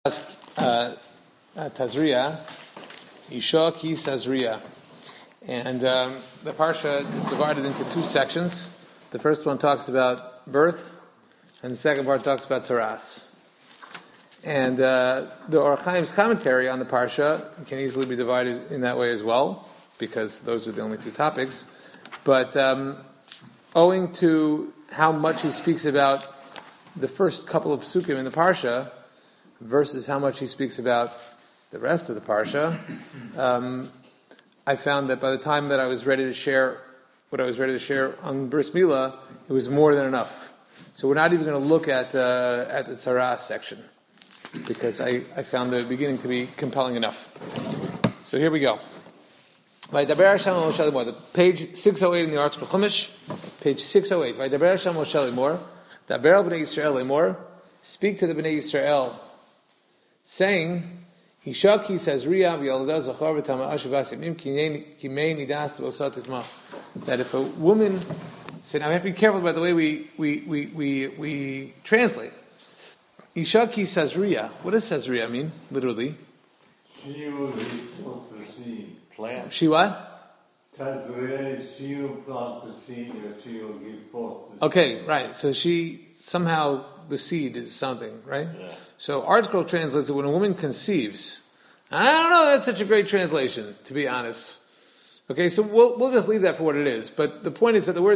Tazria, Isha ki Tazria, and the parsha is divided into two sections. The first one talks about birth, and the second part talks about Taras. And the Or Chaim's commentary on the parsha can easily be divided in that way as well, because those are the only two topics. But owing to how much he speaks about the first couple of psukim in the parsha versus how much he speaks about the rest of the parsha, I found that by the time that I was ready to share what I was ready to share on Bris Milah, it was more than enough. So we're not even going to look at the Tzaras section, because I found the beginning to be compelling enough. So here we go. The page 608 in the Arts Chumash, page 608. Vaydaber Hashem Moshe Lemor, Daber al Bnei Yisrael Lemor, speak to the Bnei Yisrael, saying, Isha ki Tazria v'yolda zachar v'tama ashavas yamim kimei nidas v'osat itma. That if a woman said, I have to be careful about the way we translate. Isha ki Tazria. What does Tazria mean, literally? She will give forth the seed. Plant. She what? Tazria, she will plant the seed, or she will give forth the seed. Okay, right. So she, somehow, the seed is something, right? Yeah. So ArtScroll translates it when a woman conceives. I don't know, that's such a great translation, to be honest. Okay, so we'll just leave that for what it is. But the point is that the word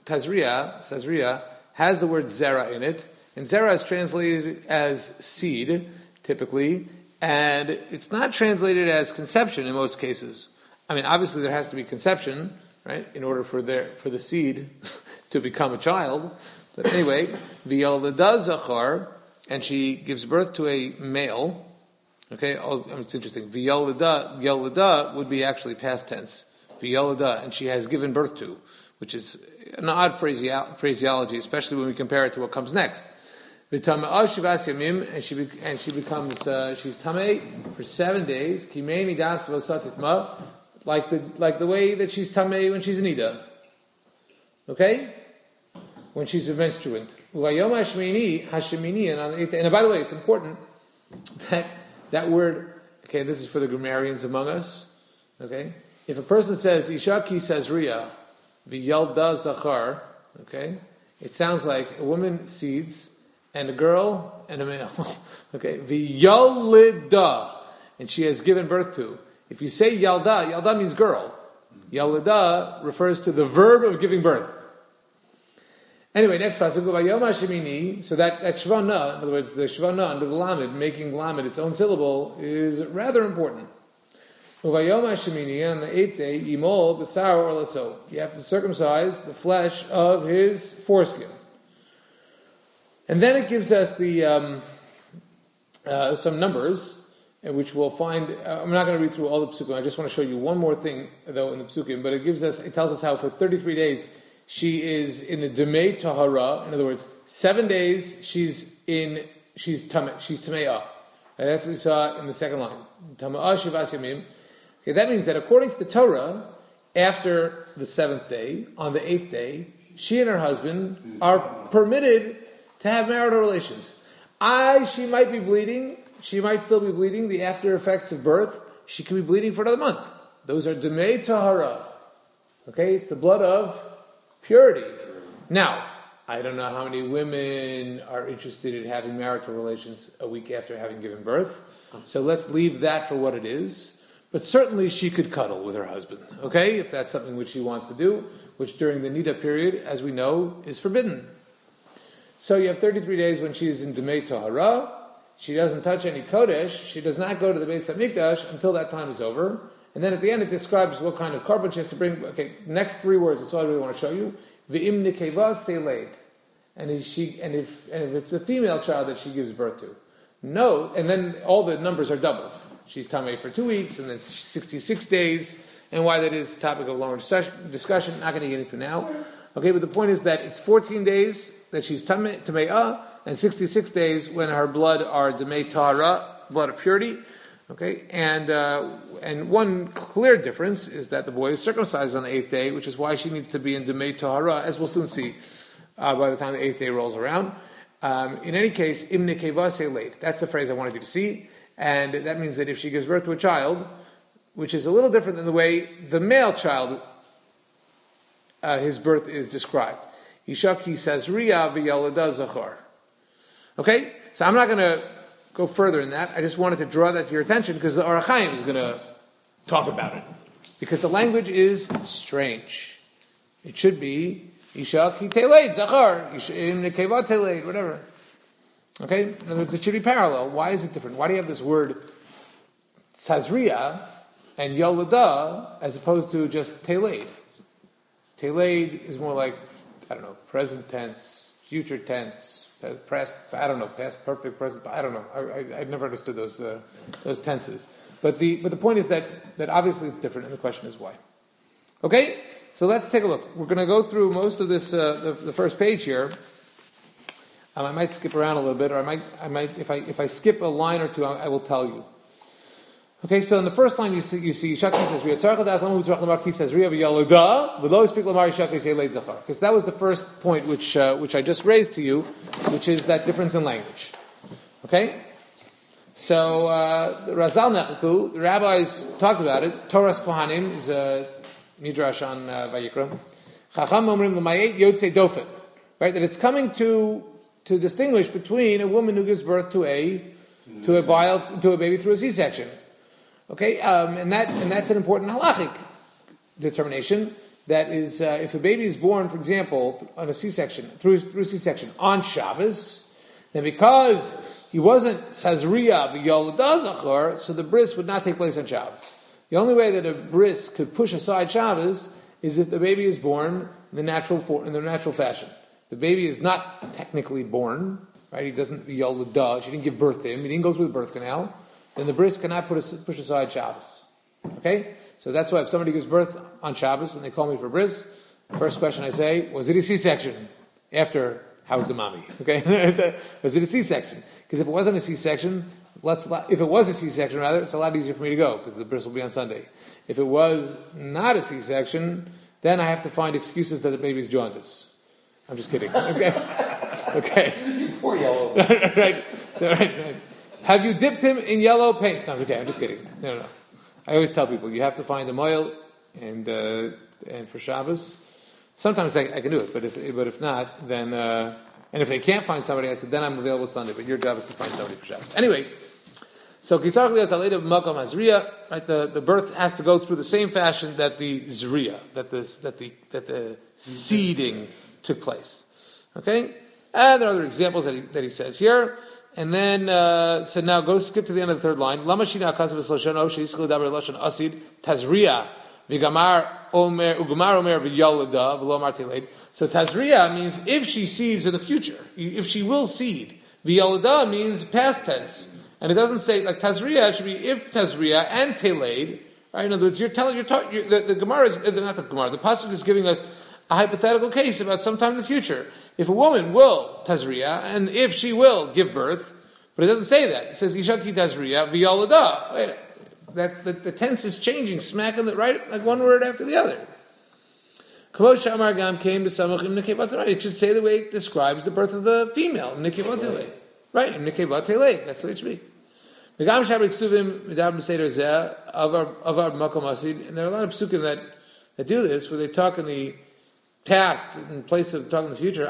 Tazria, has the word Zera in it. And Zera is translated as seed, typically. And it's not translated as conception in most cases. I mean, obviously there has to be conception, right, in order for the seed to become a child. But anyway, V'yolda zachar, and she gives birth to a male. Okay, it's interesting. V'yolda would be actually past tense. V'yolda, and she has given birth to, which is an odd phraseology, especially when we compare it to what comes next. V'tama'ah shivas yamim, and she becomes she's tamei for 7 days. Kimei nidas v'osat itma, like the way that she's tamei when she's nida. Okay, when she's a menstruant. V'ayom hashemini, and on the 8th day. And by the way, it's important that word. Okay, this is for the grammarians among us. Okay, if a person says Isha ki Tazria v'yolda zachar, okay, it sounds like a woman seeds and a girl and a male. Okay, v'yolida, and she has given birth to. If you say yalda means girl. Yolida refers to the verb of giving birth. Anyway, next pasuk, v'yom hashemini. So that shvana, in other words, the shvana under the lamed, making lamed its own syllable, is rather important. V'yom hashemini, on the 8th day, yimol b'sar or laso. You have to circumcise the flesh of his foreskin. And then it gives us the some numbers, which we'll find. I'm not going to read through all the psukim. I just want to show you one more thing, though, in the psukim. But it tells us how for 33 days she is in the Demei Tahara. In other words, 7 days she's Tame'ah. And that's what we saw in the second line. Tama'ah Shivas Yamim. Okay, that means that according to the Torah, after the 7th day, on the 8th day, she and her husband are permitted to have marital relations. She might be bleeding. She might still be bleeding. The after effects of birth. She could be bleeding for another month. Those are Demei Tahara. Okay, it's the blood of purity. Now, I don't know how many women are interested in having marital relations a week after having given birth. So let's leave that for what it is. But certainly she could cuddle with her husband. Okay, if that's something which she wants to do, which during the Nida period, as we know, is forbidden. So you have 33 days when she is in Demei Tahara. She doesn't touch any Kodesh. She does not go to the Beis HaMikdash until that time is over. And then at the end it describes what kind of carbon she has to bring. Okay, next 3 words, that's all I really want to show you. V'im nikeva seleid. And if it's a female child that she gives birth to. No, and then all the numbers are doubled. She's tamei for 2 weeks, and then 66 days. And why that is topic of longer discussion, not going to get into now. Okay, but the point is that it's 14 days that she's tame'ah, and 66 days when her blood are demei tahara, blood of purity. Okay, and one clear difference is that the boy is circumcised on the 8th day, which is why she needs to be in demei tahara, as we'll soon see by the time the 8th day rolls around. In any case, im nekeva seleid. That's the phrase I wanted you to see. And that means that if she gives birth to a child, which is a little different than the way the male child, his birth is described. Ishaki sazriya v'yalada zachar. Okay? So I'm not going to go further in that. I just wanted to draw that to your attention because the Orach Chaim is going to talk about it. Because the language is strange. It should be Ishaki teleid zachar, nekeva teleid, whatever. Okay? In other words, it should be parallel. Why is it different? Why do you have this word sazriya and yalada as opposed to just teleid? Teleid is more like, I don't know, present tense, future tense, past, I don't know, past perfect, present, I don't know. I've never understood those tenses. But the point is that obviously it's different, and the question is why. Okay? So let's take a look. We're going to go through most of this, the first page here. I might skip around a little bit, or I might if I skip a line or two, I will tell you. Okay, so in the first line you see Shaki says because that was the first point which I just raised to you, which is that difference in language. Okay, so the Razal Nechaku, the rabbis talked about it. Torah's Kohanim is a midrash on Vayikra. Chacham Omrim L'mayet Yotzei Dofen, right? That it's coming to distinguish between a woman who gives birth to a baby through a C-section. Okay, and that's an important halachic determination. That is, if a baby is born, for example, on a C-section through C-section on Shabbos, then because he wasn't sazriya v'yolada zachor, so the bris would not take place on Shabbos. The only way that a bris could push aside Shabbos is if the baby is born in the natural fashion. The baby is not technically born, right? He doesn't v'yolada. She didn't give birth to him. He didn't go through the birth canal. Then the bris cannot push aside Shabbos. Okay? So that's why if somebody gives birth on Shabbos and they call me for bris, the first question I say, was it a C-section? After, how's the mommy? Okay? Was it a C-section? Because if it wasn't a C-section, if it was a C-section rather, it's a lot easier for me to go because the bris will be on Sunday. If it was not a C-section, then I have to find excuses that the baby's jaundice. I'm just kidding. Okay? Okay. Poor yellow. Right. So, right. Have you dipped him in yellow paint? No, okay, I'm just kidding. No. I always tell people, you have to find a moil and for Shabbos. Sometimes I can do it, but if not, then, and if they can't find somebody, I said, then I'm available Sunday, but your job is to find somebody for Shabbos. Anyway, so Kitzar Klias Aleda Makam Azriya, right, the birth has to go through the same fashion that the Zriya, that the seeding took place. Okay? And there are other examples that he says here. And then, so now skip to the end of the third line. Lama shina akasav v'sloshono sheyischel daber lashon asid tazriya v'gamar omer v'yolada v'lomar teleid. So tazriya means if she seeds in the future, if she will seed. V'yolada means past tense, and it doesn't say like tazriya. It should be if tazriya and teleid. Right? In other words, the Gemara is not the Gemara. The pasuk is giving us a hypothetical case about sometime in the future. If a woman will tazriya, and if she will give birth, but it doesn't say that. It says Ishaki tazriya v'yolada. That the tense is changing, smacking the right, like one word after the other. Shamar Gam came to Samach im Nekevat. It should say the way it describes the birth of the female, Nekevat. Right, im Nekevat. That's the way it should be. Megam Shabbat Ksuvim Medab Seder Zeh of our Makom Asid, and there are a lot of psukim that do this, where they talk in the past in place of talking in the future.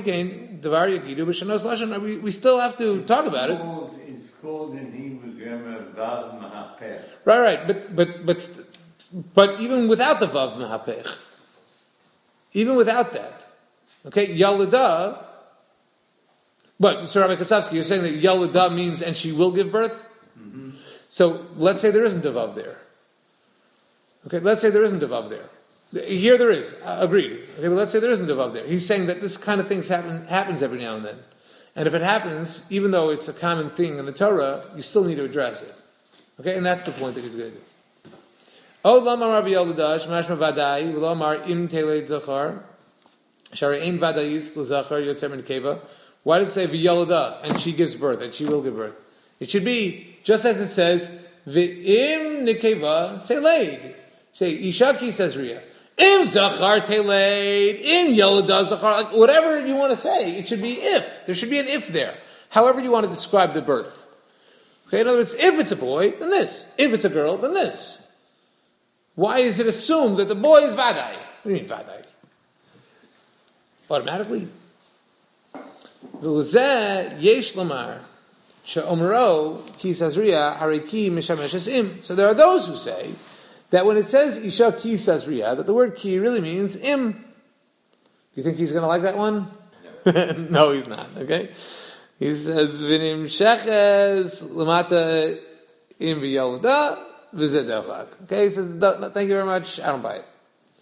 We still have to talk about it. It's called in Hebrew grammar Vav Mahapech. Right. But even without the Vav Mahapech, even without that, okay, Yalada. But Mr. Rabbi Kasavsky, you're saying that Yalada means and she will give birth. Mm-hmm. So let's say there isn't a Vav there. Okay, let's say there isn't a Vav there. Here there is, agreed. Okay, but let's say there isn't a vav there. He's saying that this kind of thing happens every now and then. And if it happens, even though it's a common thing in the Torah, you still need to address it. Okay, and that's the point that he's going to do. Oh, lamar Rabbi Yoladash, mashma vadai, v'lamar im teleid zachar, shari ein vadayis l'zachar yoter min keva. Why does it say v'yolada, and she gives birth, and she will give birth? It should be, just as it says, v'im nekeva seleid. Say, Ishaki says Riyah. Im zachar teleid, im yolada zachar, like whatever you want to say, it should be if. There should be an if there. However you want to describe the birth. Okay, in other words, if it's a boy, then this. If it's a girl, then this. Why is it assumed that the boy is vadai? What do you mean vadai? Automatically. V'lezeh yesh lamar she'omro ki sazriya hareki mishameshes im. So there are those who say that when it says isha ki sazriya, that the word ki really means im. Do you think he's going to like that one? No, he's not. Okay. He says v'nim sheches lamata im v'yolda v'zeh derchak. Okay. He says no, thank you very much. I don't buy it.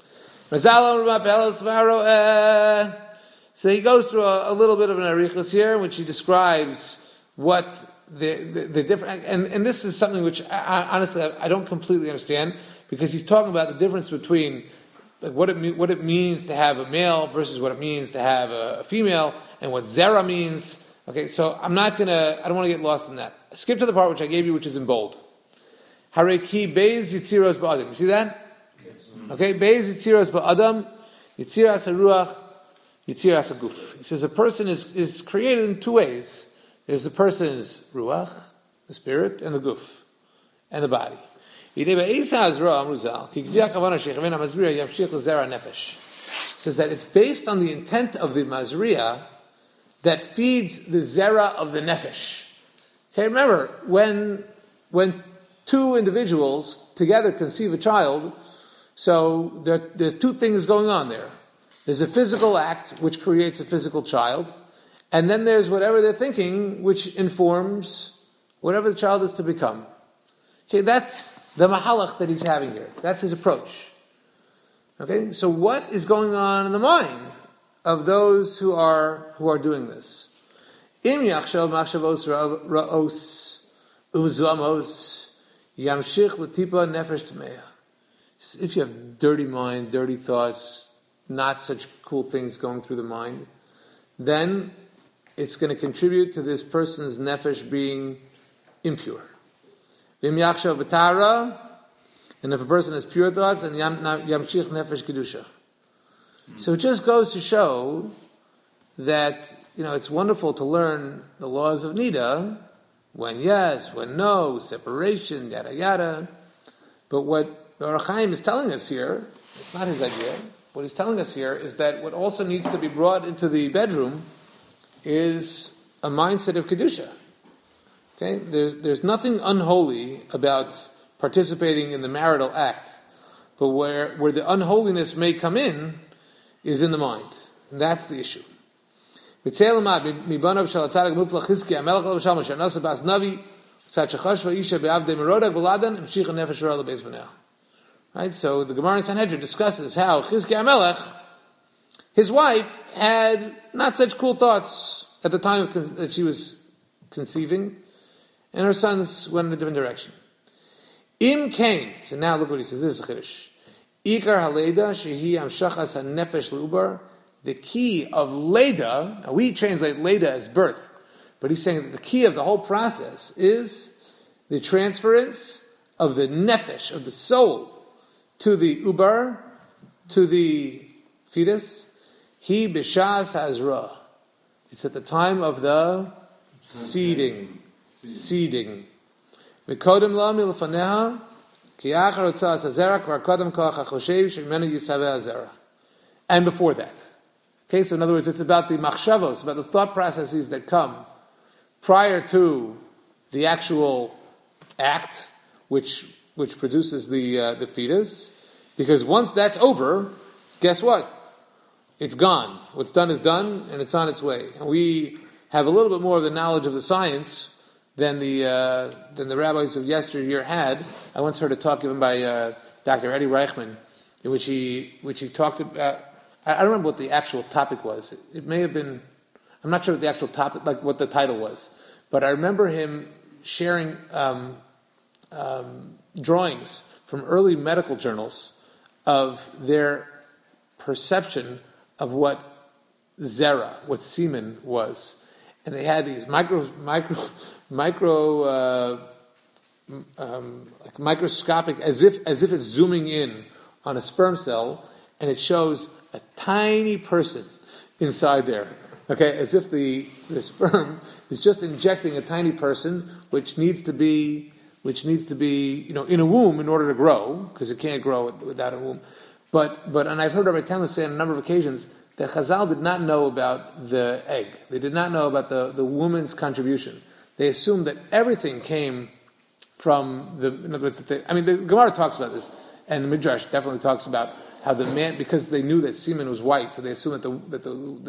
So he goes through a little bit of an arichos here, in which he describes what the different, and this is something which honestly I don't completely understand, because he's talking about the difference between like what it means to have a male versus what it means to have a female, and what zera means. Okay, so I don't want to get lost in that. Skip to the part which I gave you, which is in bold. Hareki beis yitziros ba'adam. You see that? Okay, beis yitziros ba'adam, yitziras haruach, yitziras haguf. He says a person is created in two ways. There's the person's ruach, the spirit, and the guf, and the body. He says that it's based on the intent of the mazriya that feeds the zera of the nefesh. Okay, remember, when two individuals together conceive a child, so there's two things going on there. There's a physical act which creates a physical child, and then there's whatever they're thinking which informs whatever the child is to become. Okay, that's the mahalach that he's having here. That's his approach. Okay, so what is going on in the mind of those who are doing this? Im yachshav machshavos ra'os uzamos yamshich l'tipa nefesh tmeya. If you have dirty mind, dirty thoughts, not such cool things going through the mind, then it's going to contribute to this person's nefesh being impure. V'im yachshav b'tara, and if a person has pure thoughts, then yamshich nefesh kedusha. So it just goes to show that, it's wonderful to learn the laws of Nida, when yes, when no, separation, yada yada. But what the Or HaChaim is telling us here, it's not his idea, what he's telling us here is that what also needs to be brought into the bedroom is a mindset of Kedusha. Okay? There's nothing unholy about participating in the marital act, but where the unholiness may come in is in the mind. And that's the issue. Right, so the Gemara in Sanhedrin discusses how Chizkiah Melech, his wife, had not such cool thoughts at the time that she was conceiving, and her sons went in a different direction. Im came, so now look what he says, this is Chiddush. Ikar haleda shehi amshachas hanefesh leubar. The key of leda, now we translate leda as birth, but he's saying that the key of the whole process is the transference of the nefesh, of the soul, to the ubar, to the fetus. He b'shas hazra. It's at the time of the seeding. V'kodem la milfaneha ki achar otzas hazera kvar kodem koach hachoshev shemenu yisaveh hazera. And before that. Okay, so in other words, it's about the machshavos, about the thought processes that come prior to the actual act, which produces the fetus. Because once that's over, guess what? It's gone. What's done is done, and it's on its way. And we have a little bit more of the knowledge of the science than the rabbis of yesteryear had. I once heard a talk given by Dr. Eddie Reichman, in which he talked about. I don't remember what the actual topic was. It may have been. I'm not sure what the actual topic, like what the title was, but I remember him sharing drawings from early medical journals of their perception of what zera, what semen was, and they had these microscopic, as if it's zooming in on a sperm cell, and it shows a tiny person inside there. Okay, as if the sperm is just injecting a tiny person, which needs to be in a womb in order to grow, because it can't grow without a womb. But and I've heard Rabbi Tanler say on a number of occasions that Chazal did not know about the egg. They did not know about the woman's contribution. They assumed that everything came from in other words, the Gemara talks about this, and the Midrash definitely talks about how the man, because they knew that semen was white, so they assumed that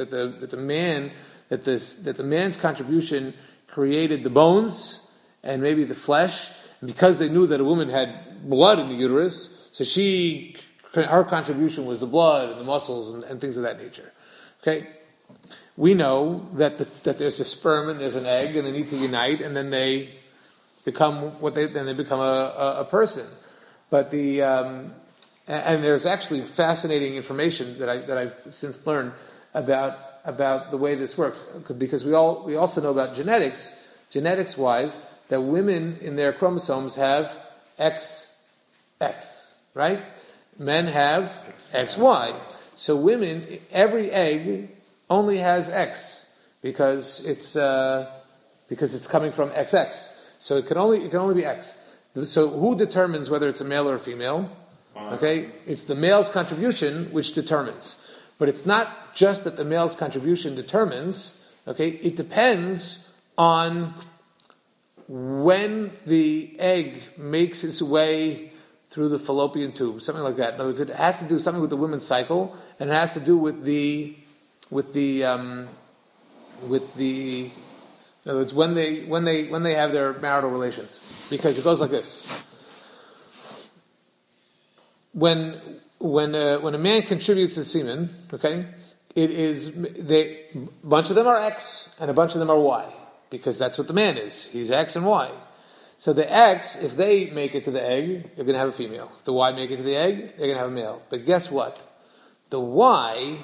the man's contribution created the bones and maybe the flesh, and because they knew that a woman had blood in the uterus, so her contribution was the blood and the muscles and things of that nature. Okay, we know that there's a sperm and there's an egg, and they need to unite, and then they become a person. But and there's actually fascinating information that I've since learned about the way this works, because we also know about genetics wise, that women in their chromosomes have XX, right? Men have XY. So women, every egg only has X because it's coming from XX. So it can only be X. So who determines whether it's a male or a female? Okay, it's the male's contribution which determines. But it's not just that the male's contribution determines. Okay, it depends on when the egg makes its way through the fallopian tube, something like that. In other words, it has to do something with the women's cycle, and it has to do with the in other words, when they have their marital relations, because it goes like this: when a man contributes his semen, okay, a bunch of them are X and a bunch of them are Y, because that's what the man is. He's X and Y. So the X, if they make it to the egg, they're going to have a female. If the Y make it to the egg, they're going to have a male. But guess what? The Y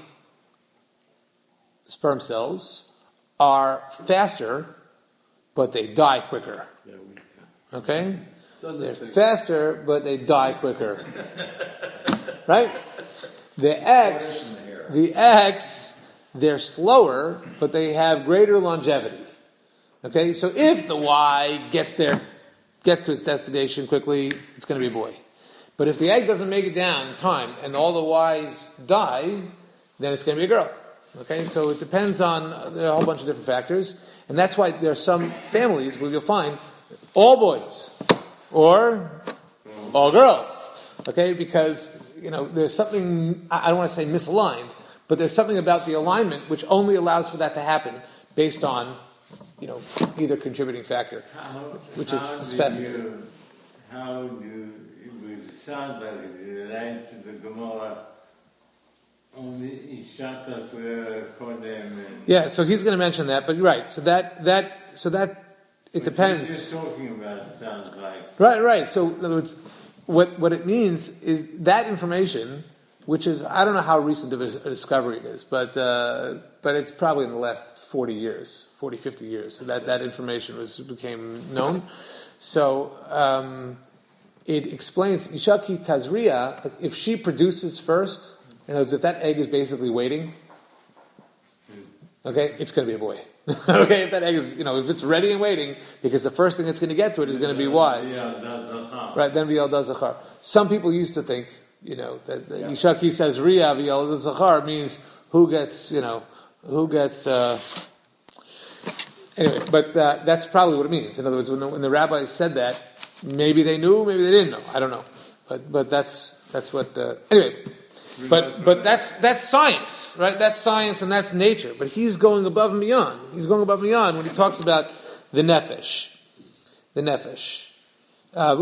sperm cells are faster, but they die quicker. Okay? They're faster, but they die quicker. Right? The X, they're slower, but they have greater longevity. Okay? So if the Y gets to its destination quickly, it's going to be a boy. But if the egg doesn't make it down in time and all the Y's die, then it's going to be a girl. Okay? So it depends on a whole bunch of different factors. And that's why there are some families where you'll find all boys or all girls. Okay? Because, there's something, I don't want to say misaligned, but there's something about the alignment which only allows for that to happen based on either contributing factor, which is fascinating. How do you sound like it relates to the Gemara? Only Ishatas Kodem. Yeah, so he's going to mention that, but you're right. So that it depends. What you're talking about sounds like right. So in other words, what it means is that information, which is, I don't know how recent of a discovery it is, but it's probably in the last 40 years, 50 years, that information became known. So it explains, Ishaki Tazria, if she produces first, in other words, if that egg is basically waiting, okay, it's going to be a boy. Okay, if that egg is, if it's ready and waiting, because the first thing that's going to get to it is going to be wise. Right, then V'yal da Zachar. Some people used to think, that Yishaki says Ria V'yal da Zachar means who gets. Anyway, but that's probably what it means. In other words, when the rabbis said that, maybe they knew, maybe they didn't know. I don't know, but that's what. Anyway, but that's science, right? That's science and that's nature. But he's going above and beyond. He's going above and beyond when he talks about the nefesh. The nefesh. That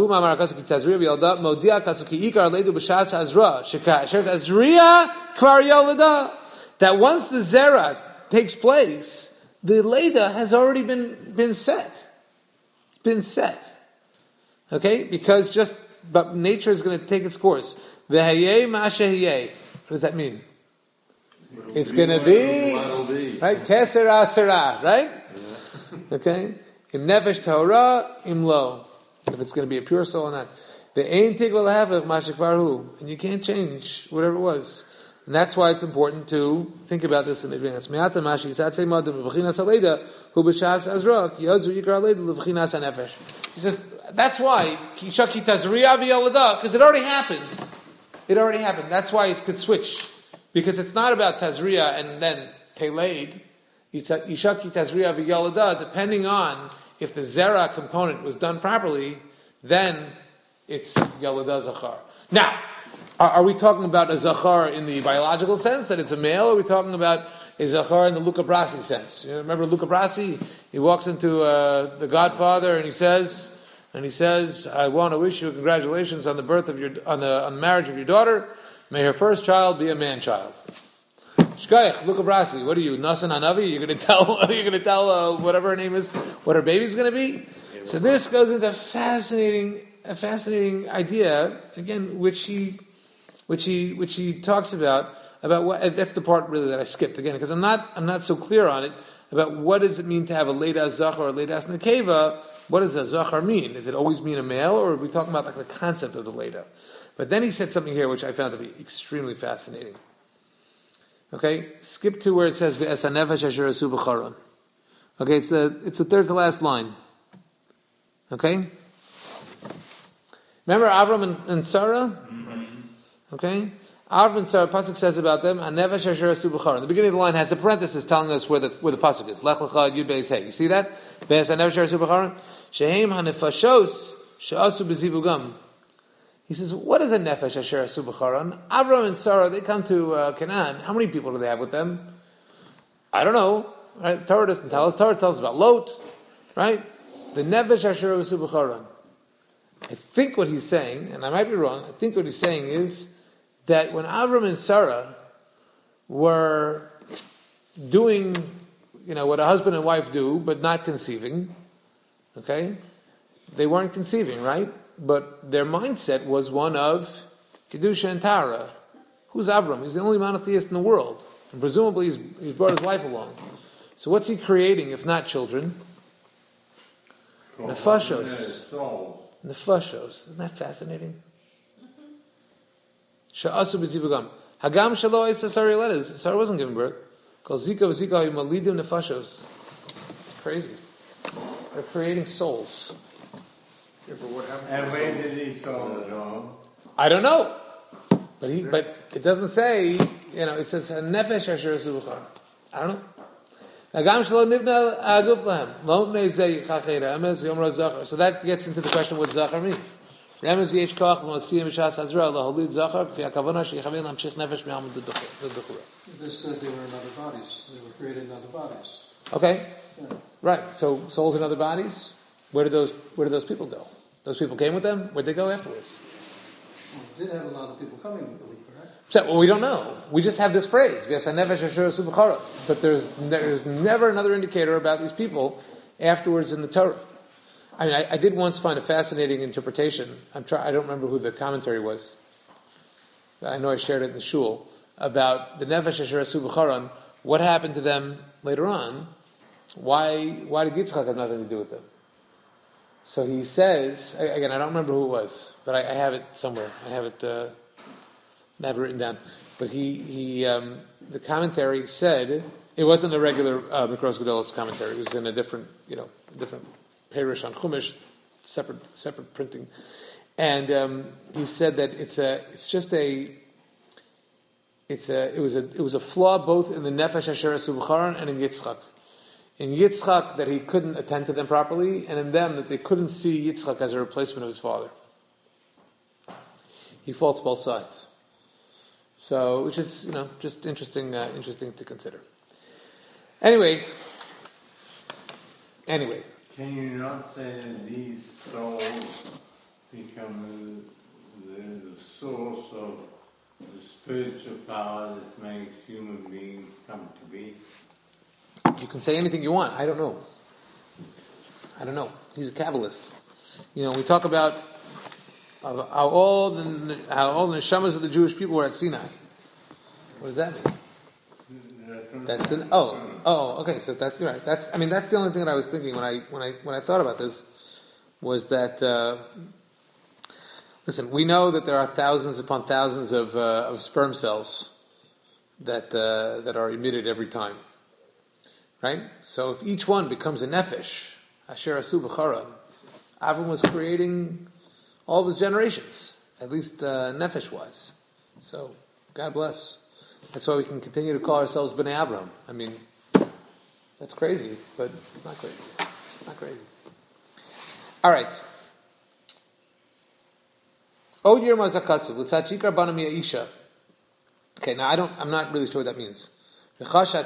once the zera takes place, the leda has already been set. It's been set. Okay? Because but nature is going to take its course. V'hayeh ma'ashehiyeh. What does that mean? It's going to be, right? Keser asera, right? Okay? Im nefesh tahora, im lo. If it's going to be a pure soul or not. Ve'ein tikva l'hafech ma'shekvar hu. And you can't change whatever it was. And that's why it's important to think about this in advance. He says, that's why, because it already happened. It already happened. That's why it could switch. Because it's not about Tazriya and then Teleid. Yishaki Tazriya v'yalada, depending on if the Zera component was done properly, then it's Yalada Zachar. Now, are we talking about a Zachar in the biological sense, that it's a male, or are we talking about a Zachar in the Luca Brasi sense? You remember Luca Brasi? He walks into the Godfather and he says, I want to wish you congratulations on the birth of on the marriage of your daughter. May her first child be a man-child. Shkayach, Luca Brasi, what are you, Nasan Hanavi? You're going to tell whatever her name is, what her baby's going to be? So this goes into a fascinating idea, again, which he talks about what, that's the part really that I skipped again, because I'm not so clear on it, about what does it mean to have a Leida Zachar or a Leida Nekeva. What does a Zachar mean? Does it always mean a male, or are we talking about like the concept of the Leida? But then he said something here which I found to be extremely fascinating. Okay, skip to where it says V'esa nefesh asher asu b'charon. Okay, it's the third to last line. Okay, remember Avram and Sarah? Okay, Avram and Sarah. Pasuk says about them Anefesh asher asu b'charon. The beginning of the line has a parenthesis telling us where the pasuk is. Lech lecha yud beis hey. You see that? V'esa nefesh asher asu b'charon. Shehem hanefashos she'asu b'zivugam. He says, what is a nefesh asher asu b'charon? Avram and Sarah, they come to Canaan. How many people do they have with them? I don't know. Right? Torah doesn't tell us. Torah tells us about Lot. Right? The nefesh asher asu b'charon. I think what he's saying, and I might be wrong, I think what he's saying is that when Avram and Sarah were doing, what a husband and wife do, but not conceiving, okay? They weren't conceiving, right? But their mindset was one of Kedusha and Tara. Who's Avram? He's the only monotheist in the world. And presumably he's brought his wife along. So what's he creating if not children? Nefashos. Nefashos. Isn't that fascinating? Sha'asu b'zivugam. Hagam shalo isa Sarah Yeledes. Sarah wasn't giving birth. Called Zika v'zika yimalidim nefashos. It's crazy. They're creating souls. Yeah, and where did he sow it on? I don't know. But it doesn't say, it says nefesh asher asu b'charon. I don't know. Hagam shalo nivna aguf lahem. Lo mnei yichachei remes v'yomra zachar. So that gets into the question of what zachar means. Remes yesh koach v'motziyim b'shas hazra laholid zachar k'fi hakavana sheyichavin lamshich nefesh me'amud d'duchura. They said they were in other bodies. They were created in other bodies. Okay. Yeah. Right. So souls in other bodies. Where did those people go? Those people came with them. Where'd they go afterwards? Well, they did have a lot of people coming with them, correct? So, we don't know. We just have this phrase. But there's never another indicator about these people afterwards in the Torah. I mean, I did once find a fascinating interpretation. I don't remember who the commentary was. I know I shared it in the shul about the Nefesh Asher Asu B'Charon. What happened to them later on? Why did Yitzchak have nothing to do with them? So he says, again, I don't remember who it was, but I have it somewhere. I have it written down. But the commentary said, it wasn't a regular Mikros Gedolos commentary. It was in a different Perush on Chumash, separate printing. And he said that it was a flaw both in the Nefesh Asher Asu B'Charon and in Yitzchak. In Yitzchak, that he couldn't attend to them properly, and in them, that they couldn't see Yitzchak as a replacement of his father. He faults both sides. So, which is, just interesting to consider. Anyway. Can you not say that these souls become the source of the spiritual power that makes human beings come to be? You can say anything you want. I don't know. He's a Kabbalist. We talk about how all the neshamas of the Jewish people were at Sinai. What does that mean? Okay. So that's right. That's the only thing that I was thinking when I thought about this was that. Listen, we know that there are thousands upon thousands of sperm cells that are emitted every time. Right? So if each one becomes a nefesh, Asher Asu B'chara, Avram was creating all of his generations, at least nefesh-wise. So, God bless. That's why we can continue to call ourselves Bnei Avram. I mean, that's crazy, but it's not crazy. It's not crazy. All right. Od Yer Mazakasav, L'tzachikar Bana Isha. Okay, now I'm not really sure what that means. Okay, so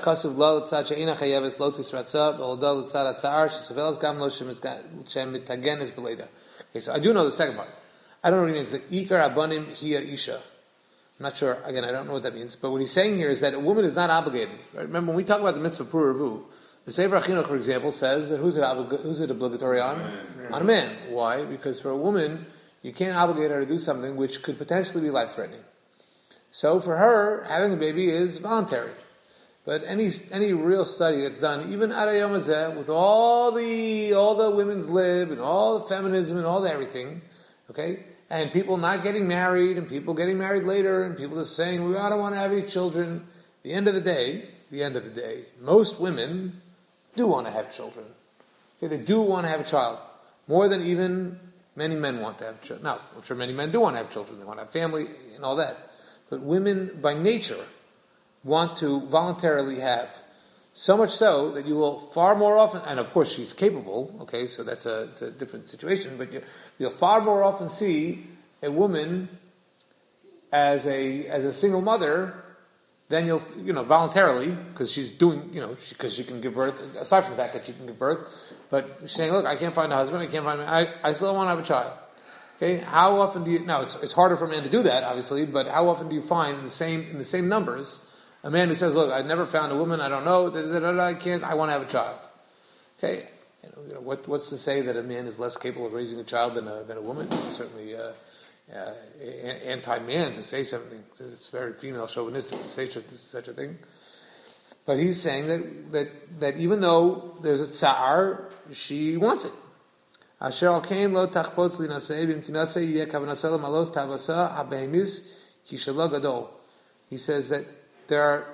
I do know the second part. I don't know what it means. The Ikar Abanim Hiya Isha. I'm not sure. Again, I don't know what that means. But what he's saying here is that a woman is not obligated. Right? Remember, when we talk about the mitzvah Pur Ravu, the Sefer HaChinuch, for example, says that who's it obligatory on? On a man. Why? Because for a woman, you can't obligate her to do something which could potentially be life-threatening. So for her, having a baby is voluntary. But any real study that's done, even Arayom Hazeh, with all the women's lib and all the feminism and all the everything, okay, and people not getting married and people getting married later and people just saying, I don't want to have any children. At the end of the day, most women do want to have children. Okay, they do want to have a child. More than even many men want to have children. Now, I'm sure many men do want to have children. They want to have family and all that. But women, by nature, want to voluntarily have. So much so that you will far more often, and of course she's capable, okay, so it's a different situation, but you'll far more often see a woman as a single mother than you'll, voluntarily, because she's doing, because she can give birth, aside from the fact that she can give birth, but she's saying, look, I can't find a husband, I still want to have a child. Okay, how often do you, now it's harder for a man to do that, obviously, but how often do you find in the same numbers, a man who says, look, I never found a woman, I don't know, I want to have a child. Okay, what's to say that a man is less capable of raising a child than a woman? It's certainly anti-man to say something. It's very female chauvinistic to say such a thing. But he's saying that even though there's a tsa'ar, she wants it. Asher al kain lo tachpotz linasei b'imtinasei yeh kavanaseh l'malos tavasa habehemis kishalah gadol. He says that there are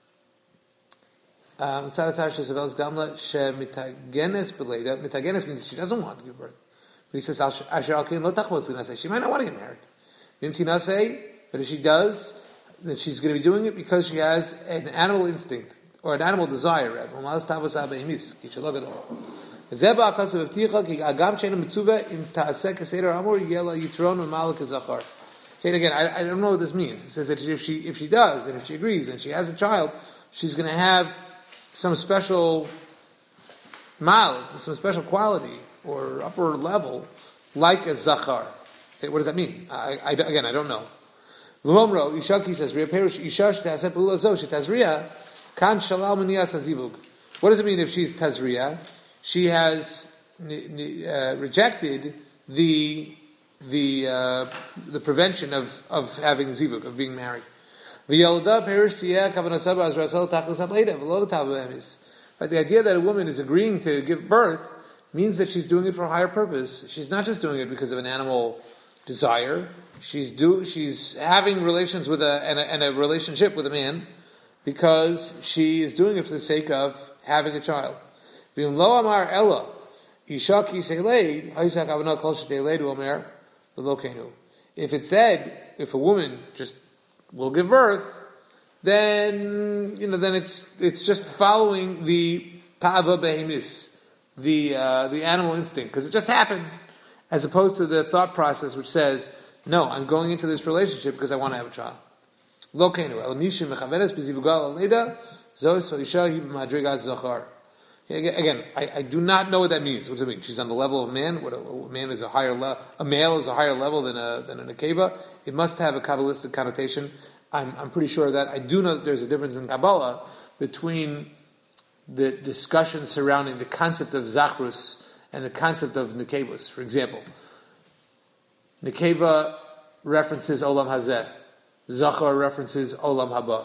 mitagenes means she doesn't want to give birth. But he says asher al kain lo tachpotz linasei. She might not want to get married. B'imtinasei, but if she does, then she's going to be doing it because she has an animal instinct or an animal desire. L'malos tavasa habehemis kishalah gadol. I don't know what this means. It says that if she does, and if she agrees, and she has a child, she's going to have some special mal, some special quality, or upper level, like a zachar. Okay, what does that mean? I don't know. V'homro, Ishaki says, what does it mean if she's tazriya? She has rejected the prevention of having zivug, of being married. Right, the idea that a woman is agreeing to give birth means that she's doing it for a higher purpose. She's not just doing it because of an animal desire. She's having relations with a relationship with a man because she is doing it for the sake of having a child. If it said, if a woman just will give birth, then it's just following the ta'ava behemis, the animal instinct, because it just happened, as opposed to the thought process which says, no, I'm going into this relationship because I want to have a child. Again, I do not know what that means. What does it mean? She's on the level of man. What a man is a higher level. A male is a higher level than a nekeva. It must have a kabbalistic connotation. I'm pretty sure of that. I do know that there's a difference in Kabbalah between the discussion surrounding the concept of zachrus and the concept of nekevus. For example, nekeva references olam hazeh. Zachar references olam haba.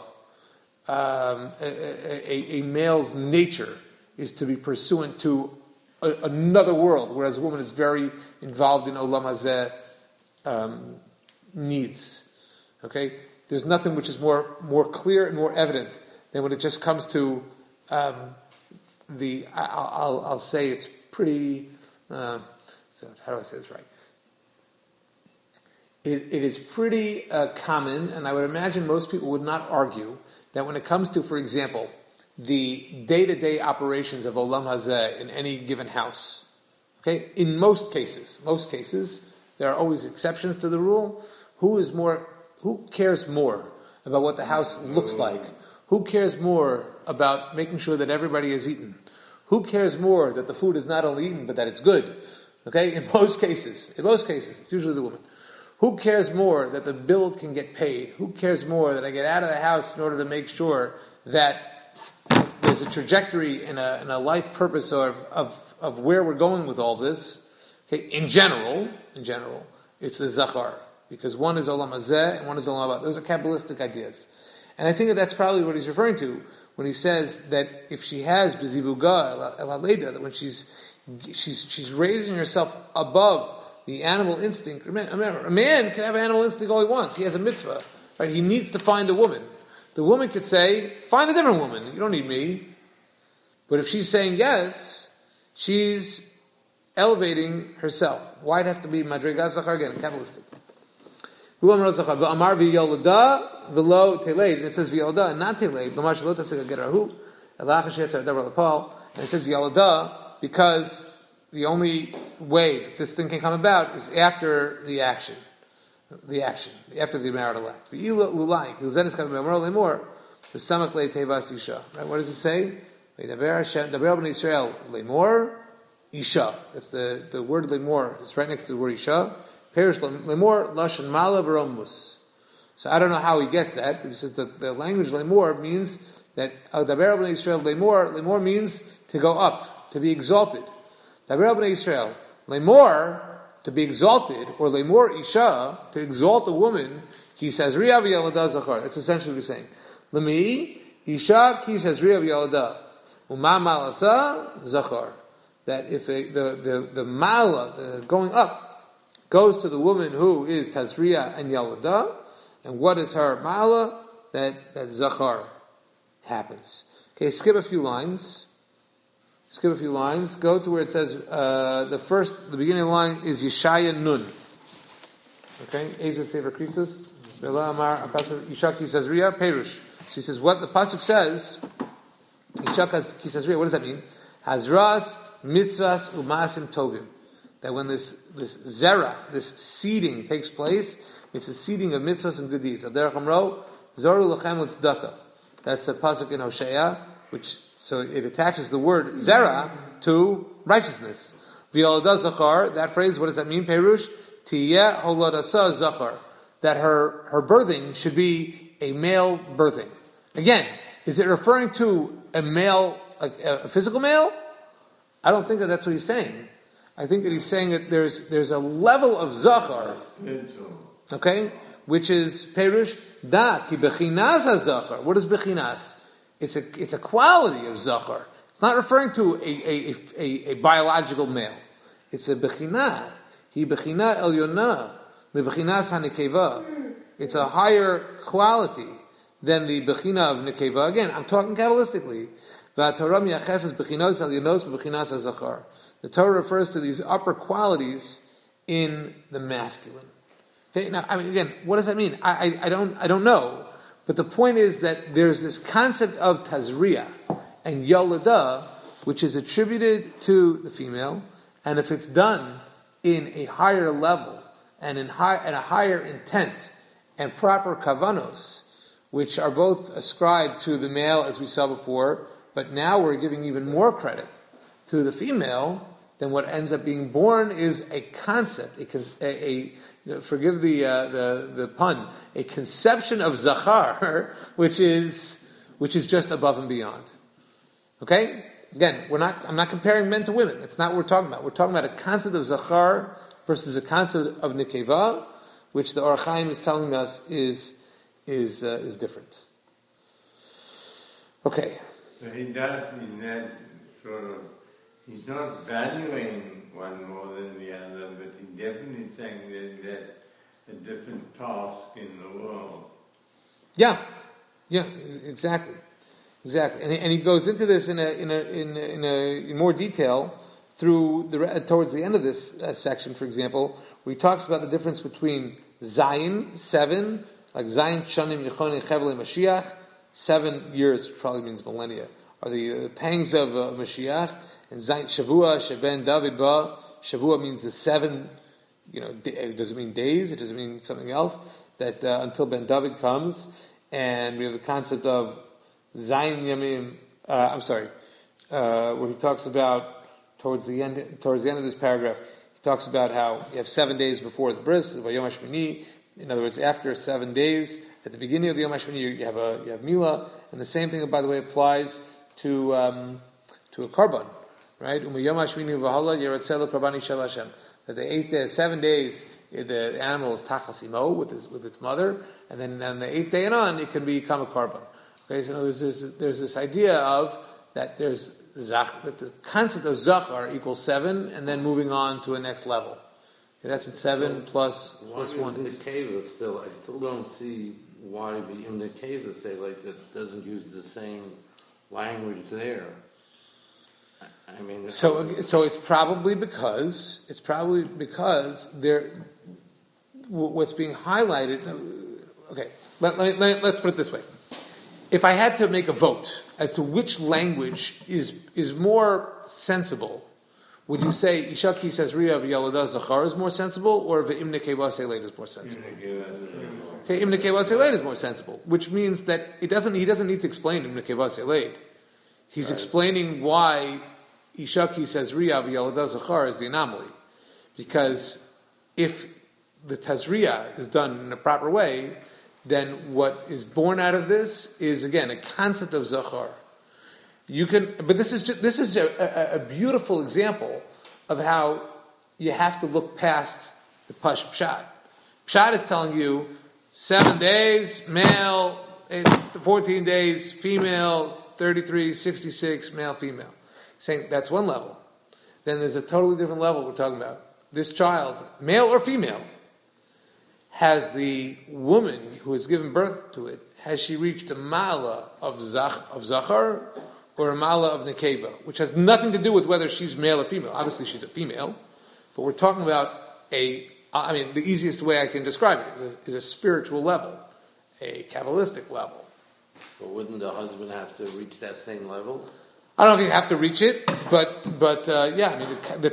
A male's nature is to be pursuant to another world, whereas a woman is very involved in olam hazeh needs. Okay, there's nothing which is more clear and more evident than when it just comes to I'll say it's pretty. So how do I say this right? It is pretty common, and I would imagine most people would not argue that when it comes to, for example, the day-to-day operations of Olam Hazeh in any given house. Okay, in most cases, there are always exceptions to the rule. Who cares more about what the house looks like? Who cares more about making sure that everybody is eaten? Who cares more that the food is not only eaten, but that it's good? Okay, in most cases, it's usually the woman. Who cares more that the bill can get paid? Who cares more that I get out of the house in order to make sure that there's a trajectory and a life purpose of where we're going with all this? Okay, in general, it's the Zachar. Because one is Olam Hazeh and one is Olam Haba. Those are Kabbalistic ideas. And I think that's probably what he's referring to when he says that if she has Bezivuga, El Haleda, that when she's raising herself above the animal instinct. Remember, a man can have an animal instinct all he wants. He has a mitzvah. Right? He needs to find a woman. The woman could say, find a different woman. You don't need me. But if she's saying yes, she's elevating herself. Why it has to be Madriga Zachar again, Kabbalistic. Amar v'yolada v'lo teleid, and it says v'yolada and not teleid. L'mar shelo tasek agerahu, elach hashetzer davar lepal, and it says v'yolada because the only way that this thing can come about is after the action, after the marital act. V'ila ulai, l'zen is coming more lemor, v'samach le tevas isha. Right? What does it say? V'daber Hashem, daber b'nei Yisrael lemor isha. That's the word lemor. It's right next to the word isha. Perish lemor lashon mala v'romus. So I don't know how he gets that, but he says that the language lemor means that daber b'nei Yisrael lemor means to go up, to be exalted. Daber b'nei Yisrael lemor to be exalted, or lemor isha to exalt a woman. He says ria v'yalada zachar. That's essentially what he's saying. Lemi isha ki says ria v'yalada uma malasa zachar. That if the mala, the going up, goes to the woman who is Tazriya and Yalada, and what is her Ma'ala? That Zachar happens. Okay, skip a few lines. Go to where it says, the beginning of the line is Yeshaya Nun. Okay, Eza Sefer Krisus, Vela Amar, Yishaki Tazriya, Perush. She says, what the Pasuk says, Yishaki Tazriya, what does that mean? Hazras, Mitzvahs, Umasim Tovim. That when this zera, this seeding takes place, it's a seeding of mitzvahs and good deeds. That's a pasuk in Hosea, so it attaches the word zera to righteousness. V'yolada zachar, that phrase, what does that mean? Perush, tiyeh holadasa zachar. That her birthing should be a male birthing. Again, is it referring to a male, a physical male? I don't think that's what he's saying. I think that he's saying that there's a level of zachar, okay, which is perush da ki bechinas hazachar. What is bechinas? It's a quality of zachar. It's not referring to a biological male. It's a bechina. He bechina elyona bechinas hanikeva. It's a higher quality than the bechina of nikeva. Again, I'm talking kabbalistically. V'atorah miyaches bechinos elyonos bechinas hazachar. The Torah refers to these upper qualities in the masculine. Okay, now, I mean, again, what does that mean? I don't know. But the point is that there's this concept of Tazriya and Yolada, which is attributed to the female, and if it's done in a higher level and a higher intent and proper kavanos, which are both ascribed to the male as we saw before, but now we're giving even more credit to the female, then what ends up being born is a concept, forgive the pun, a conception of Zachar, which is just above and beyond. Okay? Again, I'm not comparing men to women. That's not what we're talking about. We're talking about a concept of Zachar versus a concept of Nekeva, which the Or HaChaim is telling us is different. Okay. So he does in that sort of, he's not valuing one more than the other, but he's definitely saying that that's a different task in the world. Yeah, exactly. And he goes into this in more detail towards the end of this section, for example, where he talks about the difference between Zayin, 7, like Zayin Shanim Yechoni Chevle Mashiach, 7 years, which probably means millennia, are the pangs of Mashiach, and Zayin Shavua Sheben David Ba. Shavua means the 7. It doesn't mean days. It doesn't mean something else. That until Ben David comes, and we have the concept of Zayin Yamim. Where he talks about towards the end of this paragraph, he talks about how you have 7 days before the bris, Yom HaShmini. In other words, after 7 days, at the beginning of the Yom HaShmini, you have Mila, and the same thing, by the way, applies to a karban, right? Yom HaShmini v'hala yeratzeh karbani shel Hashem. That the 8th day, 7 days, the animal is tachasimo with its mother, and then on the 8th day and on, it can become a karban. Okay, so there's this idea of that that the concept of zachar equals 7, and then moving on to a next level. Okay, that's what 7 plus 1 is. I still don't see why the Imna Keva say like that doesn't use the same language there. I mean, so it's probably because what's being highlighted. Okay, let's put it this way: if I had to make a vote as to which language is more sensible, would you say Isha Ki says Ria v'Yalada Zachar is more sensible, or V'Imne Keva Seleid is more sensible? Okay, Imne Keva Seleid is more sensible, which means that he doesn't need to explain Imne Keva Seleid. He's explaining why Ishaki says Ria v'Yalada Zachar is the anomaly. Because if the Tazriya is done in a proper way, then what is born out of this is, again, a concept of Zachar. But this is a beautiful example of how you have to look past the Pash Pshat. Pshat is telling you 7 days, male, 14 days, female, 33, 66, male, female. Saying that's one level. Then there's a totally different level we're talking about. This child, male or female, has the woman who has given birth to it, has she reached a mala of zachar or a mala of nekeva, which has nothing to do with whether she's male or female. Obviously she's a female, but we're talking about the easiest way I can describe it is a spiritual level, a Kabbalistic level. But wouldn't the husband have to reach that same level? I don't know if you have to reach it, but yeah, I mean the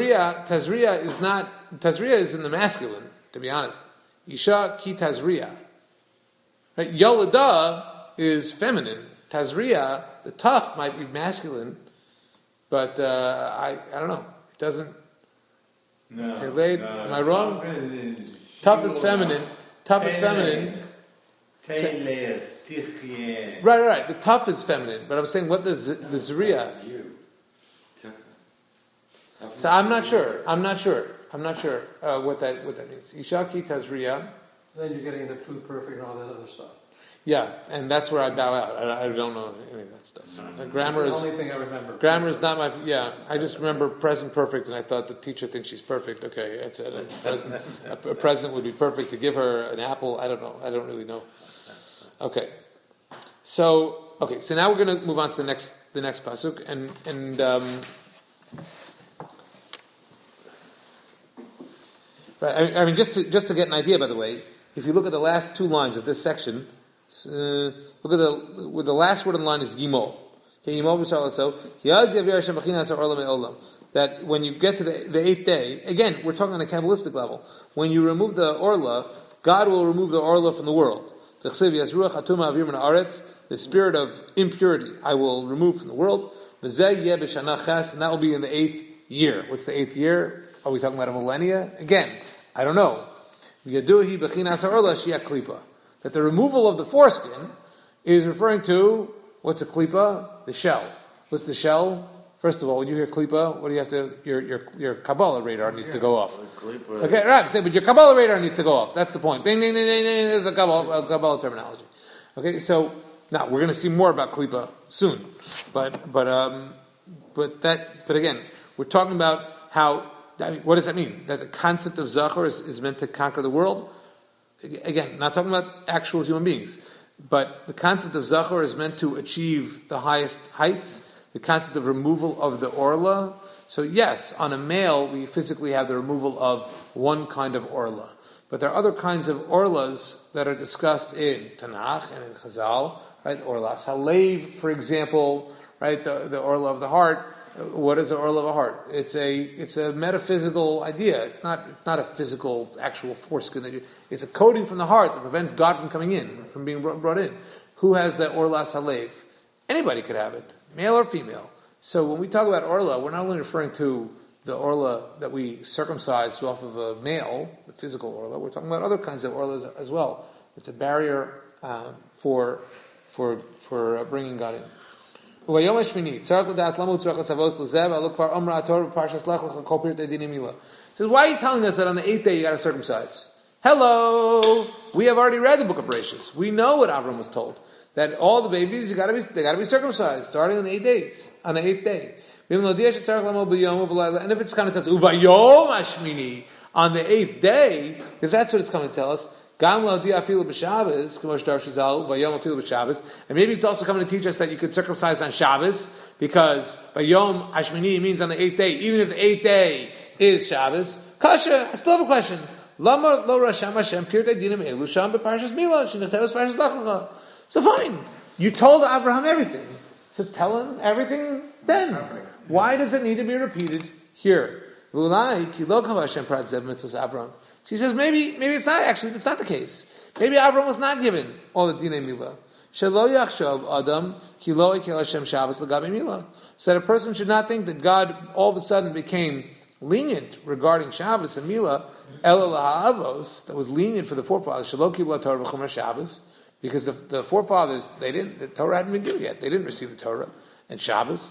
Tazriya is in the masculine, to be honest. Isha ki Tazriya. Right? Yolada is feminine. Tazriya, the tough might be masculine, but I don't know. It doesn't. No. Am I wrong? Tough is feminine. Tough is feminine. Right. The tough is feminine, but I'm saying what the Zriya. So I'm not sure what that means. Ishaki Tazriya. Then you're getting into food perfect and all that other stuff. Yeah, and that's where I bow out. I don't know any of that stuff. Grammar That's the only thing I remember. Grammar is not my. Yeah, I just remember present perfect, and I thought the teacher thinks she's perfect. Okay, a present would be perfect. To give her an apple, I don't know. I don't really know. Okay, so now we're going to move on to the next pasuk, and right. I mean, just to get an idea, by the way, if you look at the last 2 lines of this section. Look at the last word in the line is Yimol. Okay, Yimol that when you get to the 8th day, again, we're talking on a Kabbalistic level. When you remove the Orla, God will remove the Orla from the world. The spirit of impurity I will remove from the world. And that will be in the 8th year. What's the 8th year? Are we talking about a millennia? Again, I don't know. That the removal of the foreskin is referring to, what's a klipa? The shell. What's the shell? First of all, when you hear klipa, what do you have to, your Kabbalah radar needs to go off. Okay, right, but your Kabbalah radar needs to go off. That's the point. Bing, ding, ding, ding, ding, this is a Kabbalah terminology. Okay, so, now, we're going to see more about klipa soon. But again, we're talking about how, what does that mean? That the concept of Zachar is meant to conquer the world? Again, not talking about actual human beings. But the concept of Zachor is meant to achieve the highest heights, the concept of removal of the Orla. So yes, on a male, we physically have the removal of one kind of Orla. But there are other kinds of Orlas that are discussed in Tanakh and in Chazal, right? Orlas Halev, for example, right? The Orla of the heart. What is the Orla of a heart? It's a metaphysical idea. It's not a physical, actual foreskin. It's a coating from the heart that prevents God from coming in, from being brought in. Who has the Orlas Halev? Anybody could have it, male or female. So when we talk about Orla, we're not only referring to the Orla that we circumcised off of a male, the physical Orla, we're talking about other kinds of Orlas as well. It's a barrier for bringing God in. So why are you telling us that on the 8th day you got to circumcise? Hello! We have already read the book of Bereshis. We know what Avram was told. That all the babies, they got to be circumcised, starting on the 8 days, on the 8th day. And if it's coming to tell us, Uvayom Ashmini, on the 8th day, if that's what it's coming to tell us, and maybe it's also coming to teach us that you could circumcise on Shabbos, because Bayom Ashmini means on the 8th day, even if the 8th day is Shabbos. Kasha, I still have a question. So fine, you told Abraham everything. So tell him everything then. Why does it need to be repeated here? She says maybe it's not actually, it's not the case. Maybe Avram was not given all the Dinei Milah. So that a person should not think that God all of a sudden became lenient regarding Shabbos and Milah, that was lenient for the forefathers, because the forefathers, the Torah hadn't been given yet. They didn't receive the Torah and Shabbos.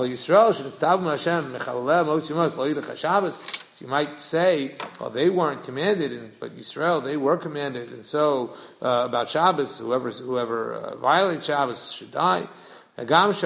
You might say, well, they weren't commanded, but Yisrael, they were commanded, and so about Shabbos, whoever violates Shabbos should die. There's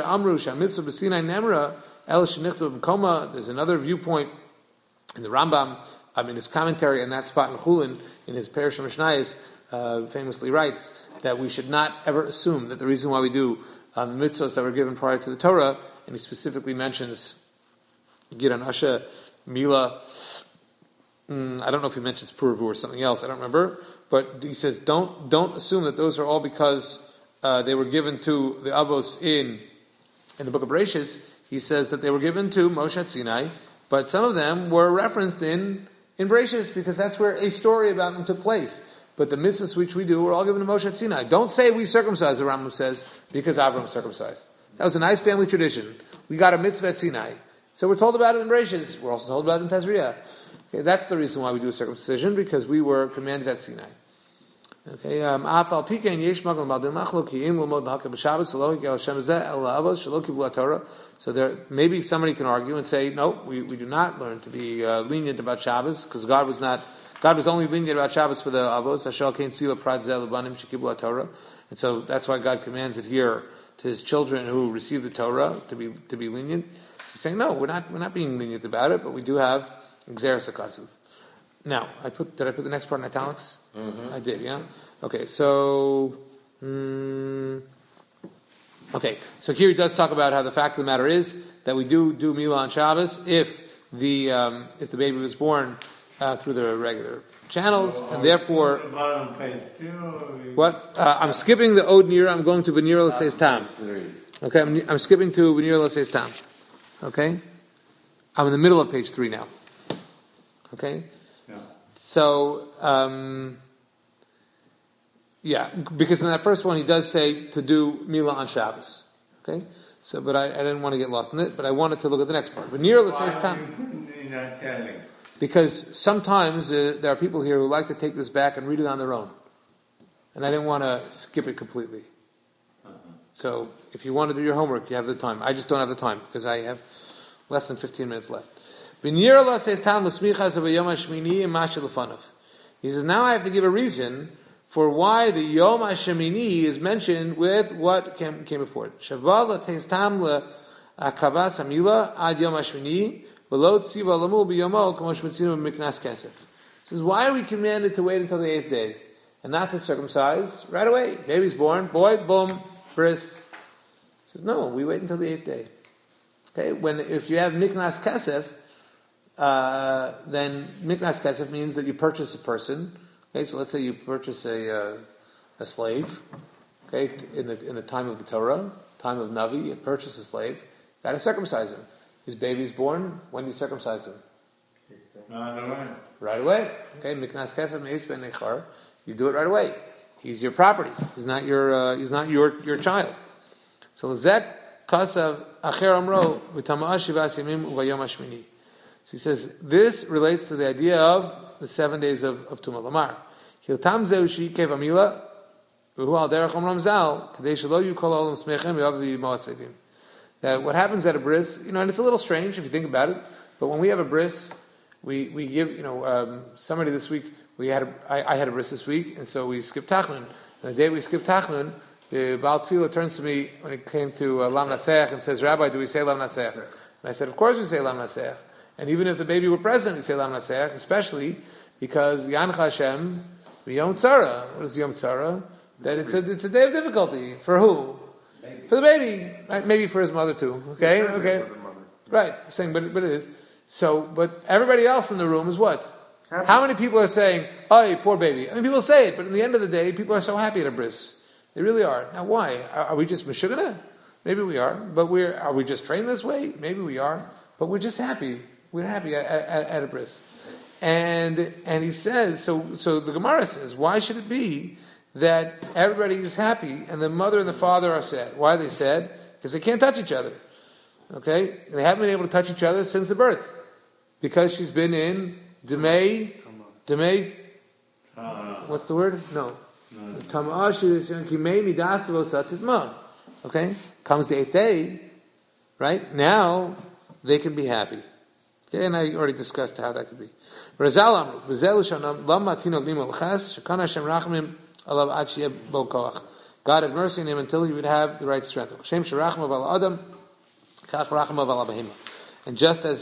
another viewpoint in the Rambam, his commentary on that spot in Chulin, in his Perush Mishnayos, famously writes that we should not ever assume that the reason why we do mitzvahs that were given prior to the Torah, and he specifically mentions Giran Asha, Mila, I don't know if he mentions Puravu or something else, I don't remember, but he says don't assume that those are all because they were given to the Avos in the book of Bereshis. He says that they were given to Moshe Sinai, but some of them were referenced in Bereshis because that's where a story about them took place. But the mitzvahs which we do were all given to Moshe Sinai. Don't say we circumcised, the Rambam says, because Avram circumcised. That was a nice family tradition. We got a mitzvah at Sinai. So we're told about it in Bereshis. We're also told about it in Tazria. Okay, that's the reason why we do a circumcision, because we were commanded at Sinai. Okay, so there, maybe somebody can argue and say, no, we do not learn to be lenient about Shabbos, because God was only lenient about Shabbos for the Avos. And so that's why God commands it here to His children who receive the Torah to be lenient. He's saying, no, we're not being lenient about it, but we do have Xeris HaKasuv. Now, did I put the next part in italics? Mm-hmm. I did, yeah? Okay, so so here he does talk about how the fact of the matter is that we do Milah on Shabbos if the baby was born through the regular channels, and therefore what? I'm skipping the Od Nira, I'm going to V'nira L'Seis Tam. Okay, I'm skipping to V'nira L'Seis Tam. Okay? I'm in the middle of page 3 now. Okay? Yeah. So, because in that first one he does say to do Milah on Shabbos. Okay? So, but I didn't want to get lost in it, but I wanted to look at the next part. V'nira L'Seis Tam. Because sometimes there are people here who like to take this back and read it on their own. And I didn't want to skip it completely. So, if you want to do your homework, you have the time. I just don't have the time, because I have less than 15 minutes left. He says, now I have to give a reason for why the Yom HaShemini is mentioned with what came before it. Says, why are we commanded to wait until the 8th day? and not to circumcise right away. Baby's born, boy, boom, bris. He says, no, we wait until the 8th day. Okay, if you have miknas kesef, then miknas kesef means that you purchase a person. Okay, so let's say you purchase a slave. Okay, in the time of the Torah, time of Navi, you purchase a slave. You got to circumcise him. His baby's born. When do you circumcise him? Right away. Okay, miknas kesef meis ben nechar. You do it right away. He's your property. He's not your child. So lezek kasav acher amro v'tama'ah shivas yamim uvayom hashmini. So he says this relates to the idea of the 7 days of Tumah Lamar. Hiltam zeu sheikev amila v'hu al derech omram zal kadei shelo yukol olam smechem v'yav v'yimot. That what happens at a bris, and it's a little strange if you think about it, but when we have a bris, we give, somebody this week, I had a bris this week, and so we skipped Tachnun. And the day we skipped Tachnun, the Baal Tefillah turns to me when it came to Lam Natseach and says, Rabbi, do we say Lam Natseach? And I said, of course we say Lam Natseach. And even if the baby were present, we say Lam Natseach, especially because Yancha Hashem, Yom Tzara. What is Yom Tzara? That it's a day of difficulty. For who? Baby. For the baby. Right? Maybe for his mother too. Okay? Okay. Right. I'm saying, but it is. So, but everybody else in the room is what? Happy. How many people are saying, oh, poor baby? I mean, people say it, but in the end of the day, people are so happy at a bris. They really are. Now, why? Are we just meshugana? Maybe we are. But are we just trained this way? Maybe we are. But we're just happy. We're happy at a bris. And he says, so the Gemara says, why should it be that everybody is happy and the mother and the father are sad? Why are they sad? Because they can't touch each other. Okay? They haven't been able to touch each other since the birth. Because she's been in Demei, what's the word? No. Okay? Comes the 8th day, right? Now, they can be happy. Okay, and I already discussed how that could be. God had mercy on him until he would have the right strength. And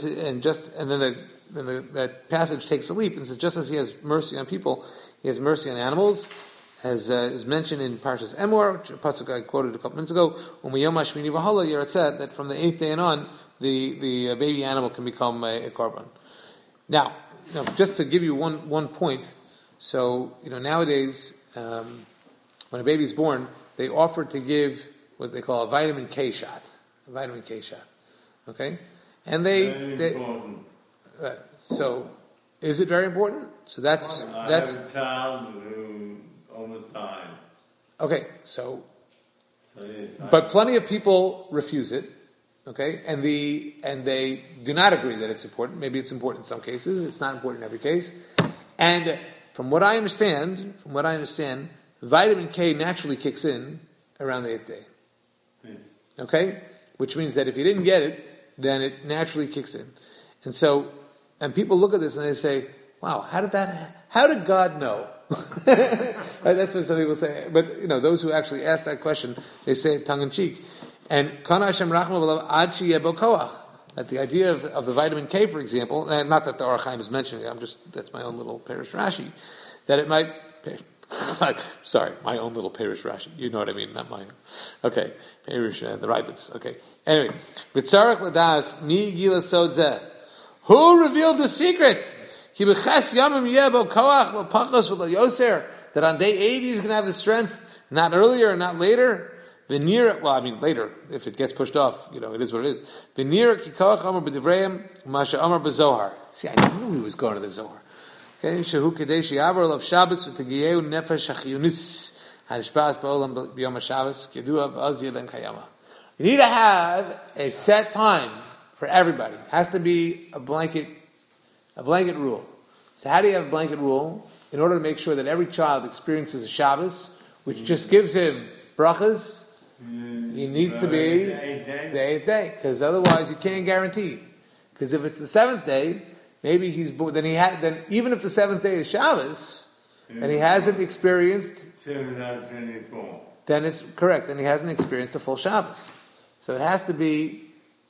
then that passage takes a leap and says, just as he has mercy on people, he has mercy on animals, as is mentioned in Parshas Emor, which a pasuk I quoted a couple minutes ago. It said that from the 8th day and on, the baby animal can become a korban. Now, just to give you one point, so nowadays when a baby is born, they offer to give what they call a vitamin K shot. Okay, and they so is it very important? So that's I have a child who almost died. Okay, so yes, but plenty of people refuse it. Okay, and they do not agree that it's important. Maybe it's important in some cases. It's not important in every case. And from what I understand, vitamin K naturally kicks in around the 8th day. Yes. Okay, which means that if you didn't get it, then it naturally kicks in. And so, and people look at this and they say, "Wow, how did God know?" Right, that's what some people say. But those who actually ask that question, they say it tongue in cheek. And Kana Hashem Rachma V'Lav Ad Sheyeh Koach. That the idea of the vitamin K, for example, and not that the Orach Chaim is mentioning it, that's my own little Perish Rashi, that it might, sorry, my own little Perish Rashi, you know what I mean, not mine. Okay, Perish, the Rabbits, okay. Anyway, B'tzarech L'das, Mi Gila Sod Zeh. Who revealed the secret? Ki B'ches Yamim Yeh Bo Koach L'Pachos V'Lo Yoser, that on day 80 he's going to have the strength, not earlier, not later. Later, if it gets pushed off, it is what it is. See, I knew he was going to the Zohar. Okay, Shehu Kadesh Yavar of Shabbos with the Giyeu Nefesh Achiyunis Hashpas Ba'olam B'Yom Shabbos Kedua B'Azir Ben Kayama. You need to have a set time for everybody. It has to be a blanket rule. So how do you have a blanket rule? In order to make sure that every child experiences a Shabbos, which just gives him brachas, he needs to be the 8th day, because otherwise you can't guarantee. Because if it's the 7th day, maybe he's born. Then even if the 7th day is Shabbos, and he hasn't experienced, then it's correct. Then he hasn't experienced a full Shabbos. So it has to be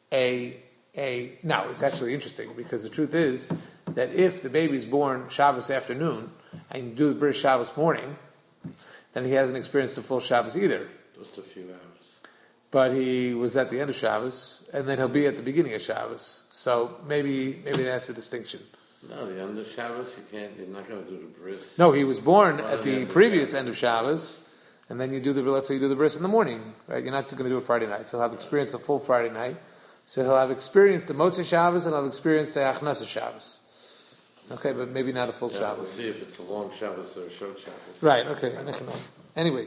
Now it's actually interesting because the truth is that if the baby's born Shabbos afternoon and you do the Bris Shabbos morning, then he hasn't experienced the full Shabbos either. Just a few hours. But he was at the end of Shabbos, and then he'll be at the beginning of Shabbos. So maybe that's the distinction. No, the end of Shabbos, you're not going to do the bris. No, he was born at the previous end of Shabbos, and then let's say you do the bris in the morning, right? You're not going to do it Friday night. So he'll have experienced a full Friday night. So he'll have experienced the Motzei Shabbos, and he'll have experienced the Achnasa Shabbos. Okay, but maybe not a full Shabbos. We'll see if it's a long Shabbos or a short Shabbos. Right, okay. Anyway.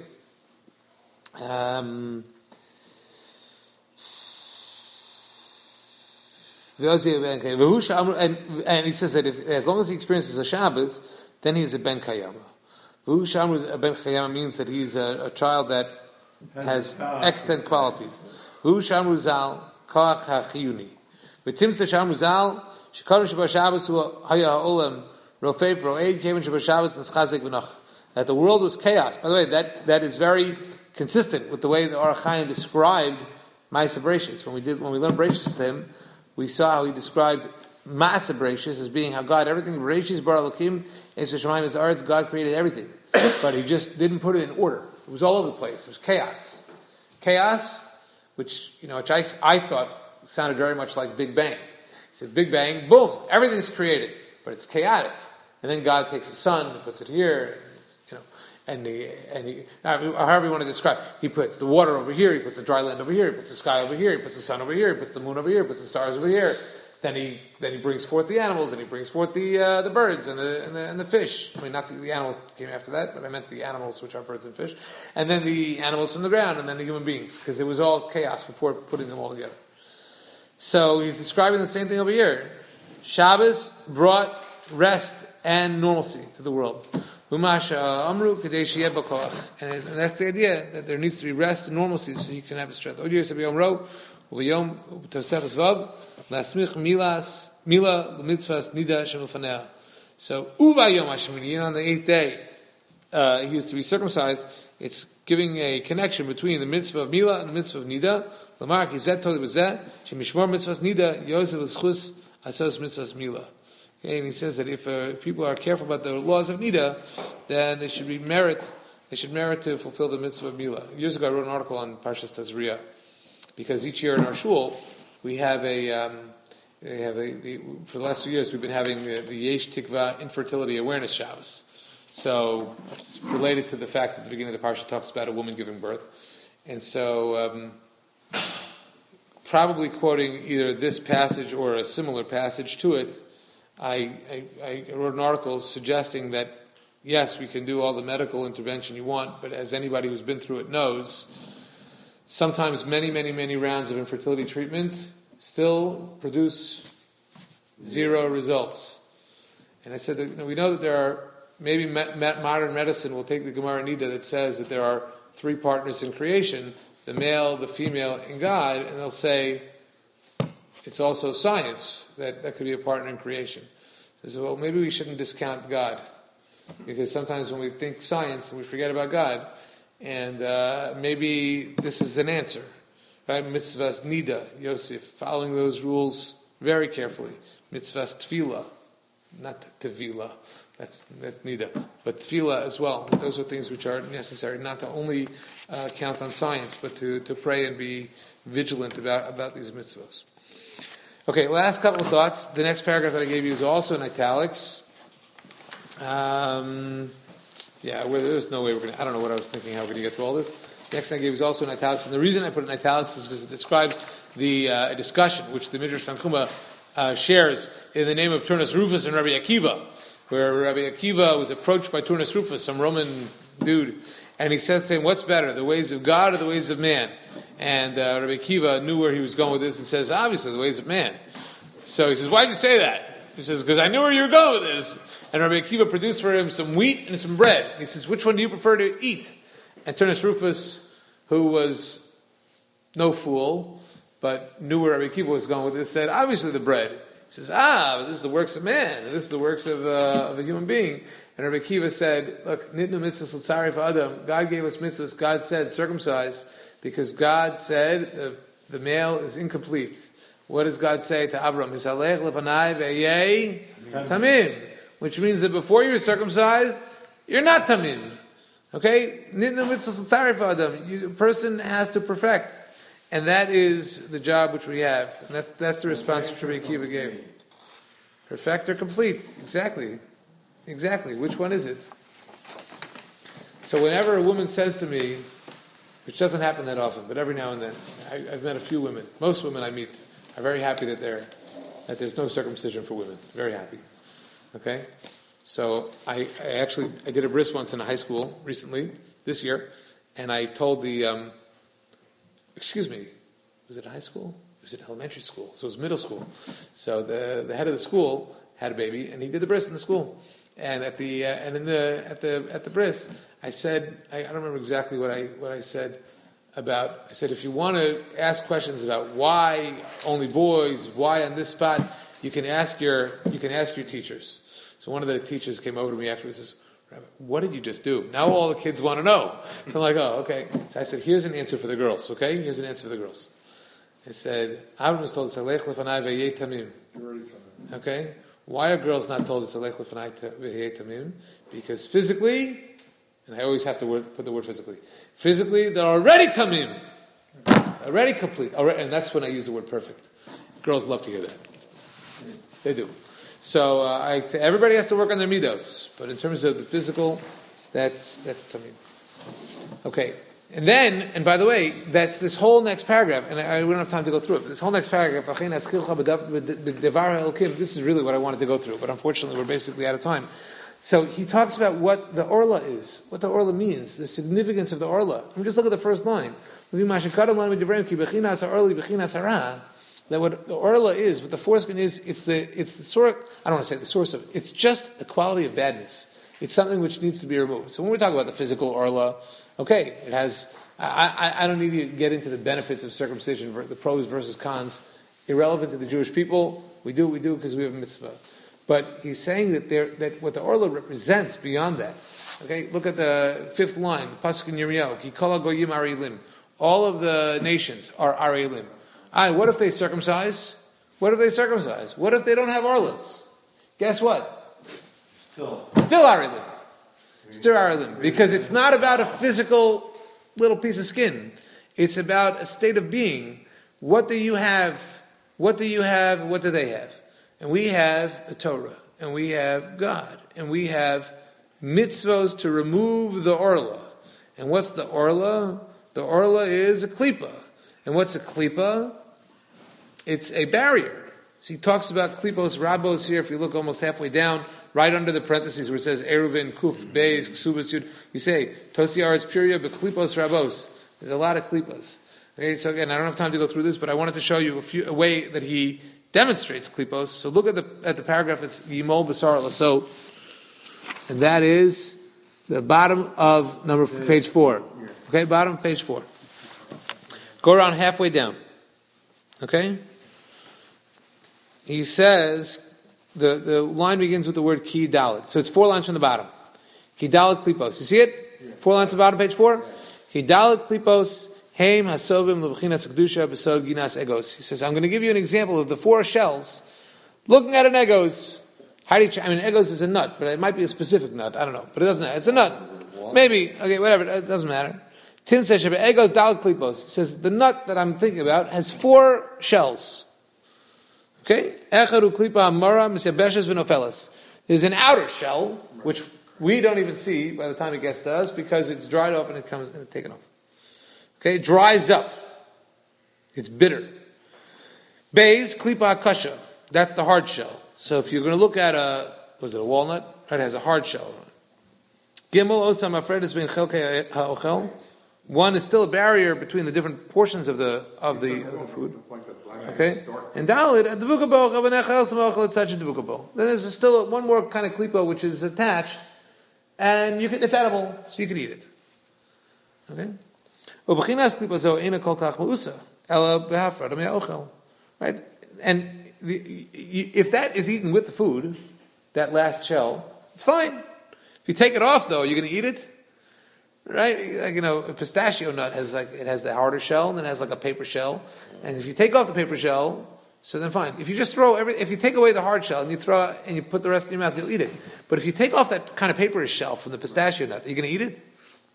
And he says that as long as he experiences a Shabbos, then he's a Ben Kayama. V'hu Shamru Ben Kayama means that he's a child that has extant qualities. V'hu Shamru Zal Koach HaChiyuni. V'timsa Shamru Zal Shekadosh Sheba Shabbos Hu Haya Ha'olam Rofei Ro'ed Kevin Sheba Shabbos Neschazek V'noch. That the world was chaos. By the way, that is very consistent with the way the Orach Chaim described Ma'aseh Bereishis. When we learned Bereishis with him, we saw how he described Ma'aseh Bereishis as being how God, everything, Bereishis Bar Elokim, Eitz Hashemayim is Eretz, God created everything. But he just didn't put it in order. It was all over the place. It was chaos. Chaos, which I thought sounded very much like Big Bang. He said, Big Bang, boom, everything's created. But it's chaotic. And then God takes the sun and puts it here, however you want to describe it. He puts the water over here, he puts the dry land over here, he puts the sky over here, he puts the sun over here, he puts the moon over here, he puts the stars over here. Then he brings forth the animals, and he brings forth the birds and the fish. I mean, not the animals came after that, but I meant the animals which are birds and fish. And then the animals from the ground, and then the human beings, because it was all chaos before putting them all together. So he's describing the same thing over here. Shabbos brought rest and normalcy to the world. And that's the idea, that there needs to be rest and normalcy so you can have a strength. So Uva Yom HaShemini, on the 8th day, he is to be circumcised. It's giving a connection between the mitzvah of Mila and the mitzvah of Nida. Lamar Kizet Toli Bezeh, Shemishmor mitzvahs Nida, Yosef L'Schus Asos mitzvahs Mila. Okay, and he says that if people are careful about the laws of Nida, then they should merit to fulfill the mitzvah of Mila. Years ago I wrote an article on Parshas Tazria, because each year in our shul we have for the last few years we've been having the Yesh Tikva Infertility Awareness Shabbos. So it's related to the fact that the beginning of the parsha talks about a woman giving birth, and so probably quoting either this passage or a similar passage to it, I wrote an article suggesting that yes, we can do all the medical intervention you want, but as anybody who's been through it knows, sometimes many, many, many rounds of infertility treatment still produce zero results. And I said that we know that there are, maybe modern medicine will take the Gemara Nida that says that there are 3 partners in creation, the male, the female, and God, and they'll say it's also science that could be a partner in creation. I said, well, maybe we shouldn't discount God, because sometimes when we think science, we forget about God, and maybe this is an answer. Right? Mitzvahs Nida, Yosef, following those rules very carefully. Mitzvahs Tefillah, not Tevila, that's Nida, but Tefillah as well. Those are things which are necessary, not to only count on science, but to pray and be vigilant about these mitzvahs. Okay, last couple of thoughts. The next paragraph that I gave you is also in italics. There's no way I don't know what I was thinking, how we're going to get through all this. The next thing I gave is also in italics, and the reason I put it in italics is because it describes the discussion which the Midrash Tanchuma shares in the name of Turnus Rufus and Rabbi Akiva, where Rabbi Akiva was approached by Turnus Rufus, some Roman dude, and he says to him, what's better, the ways of God or the ways of man? And Rabbi Akiva knew where he was going with this and says, obviously, the ways of man. So he says, why'd you say that? He says, because I knew where you were going with this. And Rabbi Akiva produced for him some wheat and some bread. And he says, which one do you prefer to eat? And Turnus Rufus, who was no fool, but knew where Rabbi Akiva was going with this, said, obviously the bread. He says, but this is the works of man, and this is the works of a human being. And Rabbi Akiva said, look, nitnu mitzvahs l'tzari fa'adam. God gave us mitzvahs. God said, circumcise, because God said the male is incomplete. What does God say to Abram? Hisalech lepanai ve'yei tamim. Which means that before you're circumcised, you're not tamim. Okay? Nitnu mitzvahs l'tzarif adam. A person has to perfect. And that is the job which we have. And that's the response that Rabbi Akiva gave. Perfect or complete. Exactly. Exactly. Which one is it? So whenever a woman says to me, which doesn't happen that often, but every now and then, I've met a few women. Most women I meet are very happy that there's no circumcision for women. Very happy. Okay? So I did a bris once in a high school recently, this year, and I told the, was it high school? Was it elementary school? So it was middle school. So the head of the school had a baby, and he did the bris in the school. And at the bris, I said, I don't remember exactly what I said about. I said, if you want to ask questions about why only boys, why on this spot, you can ask your teachers. So one of the teachers came over to me afterwards and says, Rabbi, what did you just do? Now all the kids want to know. So I'm like, oh, okay. So I said, here's an answer for the girls, okay? Here's an answer for the girls. I said, Aaron was told, Salech lefanai ve'yeh tamim. Okay? Why are girls not told to Salech lefanai ve'yeh tamim? Because physically, and I always have to put the word physically, they're already tamim. Already complete. And that's when I use the word perfect. Girls love to hear that. They do. So I say everybody has to work on their midos, but in terms of the physical, that's tamim. Okay, and by the way, that's this whole next paragraph, and we don't have time to go through it. But this whole next paragraph, this is really what I wanted to go through, but unfortunately, we're basically out of time. So he talks about what the orla is, what the orla means, the significance of the orla. Let me just look at the first line. That what the orla is, what the foreskin is, it's the source. I don't want to say the source of it. It's just a quality of badness. It's something which needs to be removed. So when we talk about the physical orla, okay, it has. I don't need to get into the benefits of circumcision, the pros versus cons, irrelevant to the Jewish people. We do because we have a mitzvah. But he's saying that what the orla represents beyond that. Okay, look at the fifth line, the pasuk in Yirmiyahu. Ki kol hagoyim arelim. All of the nations are arelim. What if they circumcise? What if they don't have orlas? Guess what? Still arelim. Still arelim. Because it's not about a physical little piece of skin. It's about a state of being. What do you have? What do you have? What do they have? And we have a Torah. And we have God. And we have mitzvos to remove the orla. And what's the orla? The orla is a klipa. And what's a klipa? It's a barrier. So he talks about klipos rabos here. If you look almost halfway down, right under the parentheses where it says Eruvin, Kuf, Beis, Ksubas, Yud, you say Tosi Aretz Puria, but klipos rabos. There's a lot of klipos. Okay, so again, I don't have time to go through this, but I wanted to show you a way that he demonstrates klipos. So look at the paragraph. It's Yimol Basar Laso, and that is the bottom of page 4. Okay, bottom of page 4. Go around halfway down. Okay? He says, the line begins with the word ki dalet. So it's 4 lines from the bottom. Ki dalet klipos. You see it? 4 lines from the bottom, page 4. Ki dalet klipos, heim hasovim lebechinas kedusha besod ginas egos. He says, I'm going to give you an example of the 4 shells looking at an egos. Egos is a nut, but it might be a specific nut. I don't know. But it doesn't matter. It's a nut. Maybe. Okay, whatever. It doesn't matter. Tim says, egos dalet klipos. He says, the nut that I'm thinking about has 4 shells. Okay? There's an outer shell, which we don't even see by the time it gets to us because it's dried off and it comes and it's taken off. Okay? It dries up. It's bitter. Beis, klipa kasha. That's the hard shell. So if you're going to look at a walnut? It has a hard shell. Gimel osam afredis ben chelkei ha'ochel. 1 is still a barrier between the different portions of the food. Okay, and Dalit at the vukabo. Then there's still one more kind of klipa which is attached, and it's edible, so you can eat it. Okay. Right, and if that is eaten with the food, that last shell, it's fine. If you take it off, though, you're going to eat it. Right, like a pistachio nut has the harder shell, and then it has like a paper shell. And if you take off the paper shell, so then fine. If you just if you take away the hard shell and you put the rest in your mouth, you'll eat it. But if you take off that kind of paperish shell from the pistachio nut, are you going to eat it?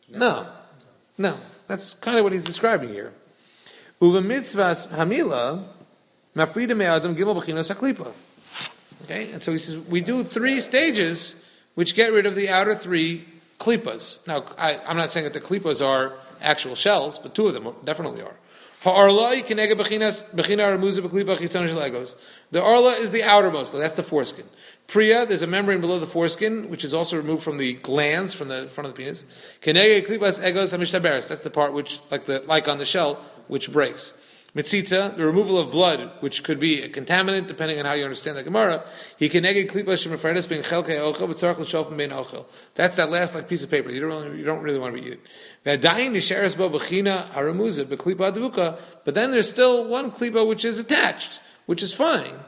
No. That's kind of what he's describing here. Uva mitzvahs hamila mafrida me'adam gimel b'chinas haklipa. Okay, and so he says we do 3 stages which get rid of the outer 3 klipas. Now, I'm not saying that the klipas are actual shells, but 2 of them definitely are. The arla is the outermost, that's the foreskin. Priya, there's a membrane below the foreskin, which is also removed from the glands, from the front of the penis. That's the part which, like on the shell, which breaks. Mitzitza, the removal of blood, which could be a contaminant, depending on how you understand the Gemara. That's that last piece of paper. You don't really want to eat it. But then there's still one klipa which is attached, which is fine.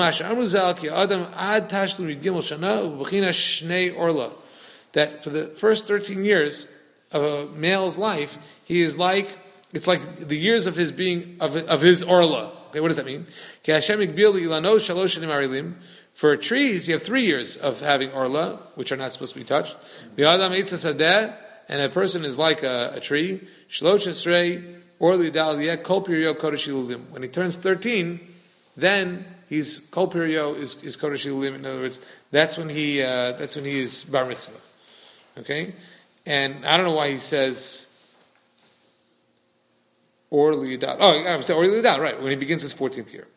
That for the first 13 years of a male's life, he is it's like the years of his being of his orla. Okay, what does that mean? For trees, you have 3 years of having orla, which are not supposed to be touched. And a person is like a tree. When he turns 13, then he's kol pirio is kodesh ilulim. In other words, that's when he is bar mitzvah. Okay, and I don't know why he says or liyadat. Oh, I'm sorry, or liyadat, right? When he begins his 14th year.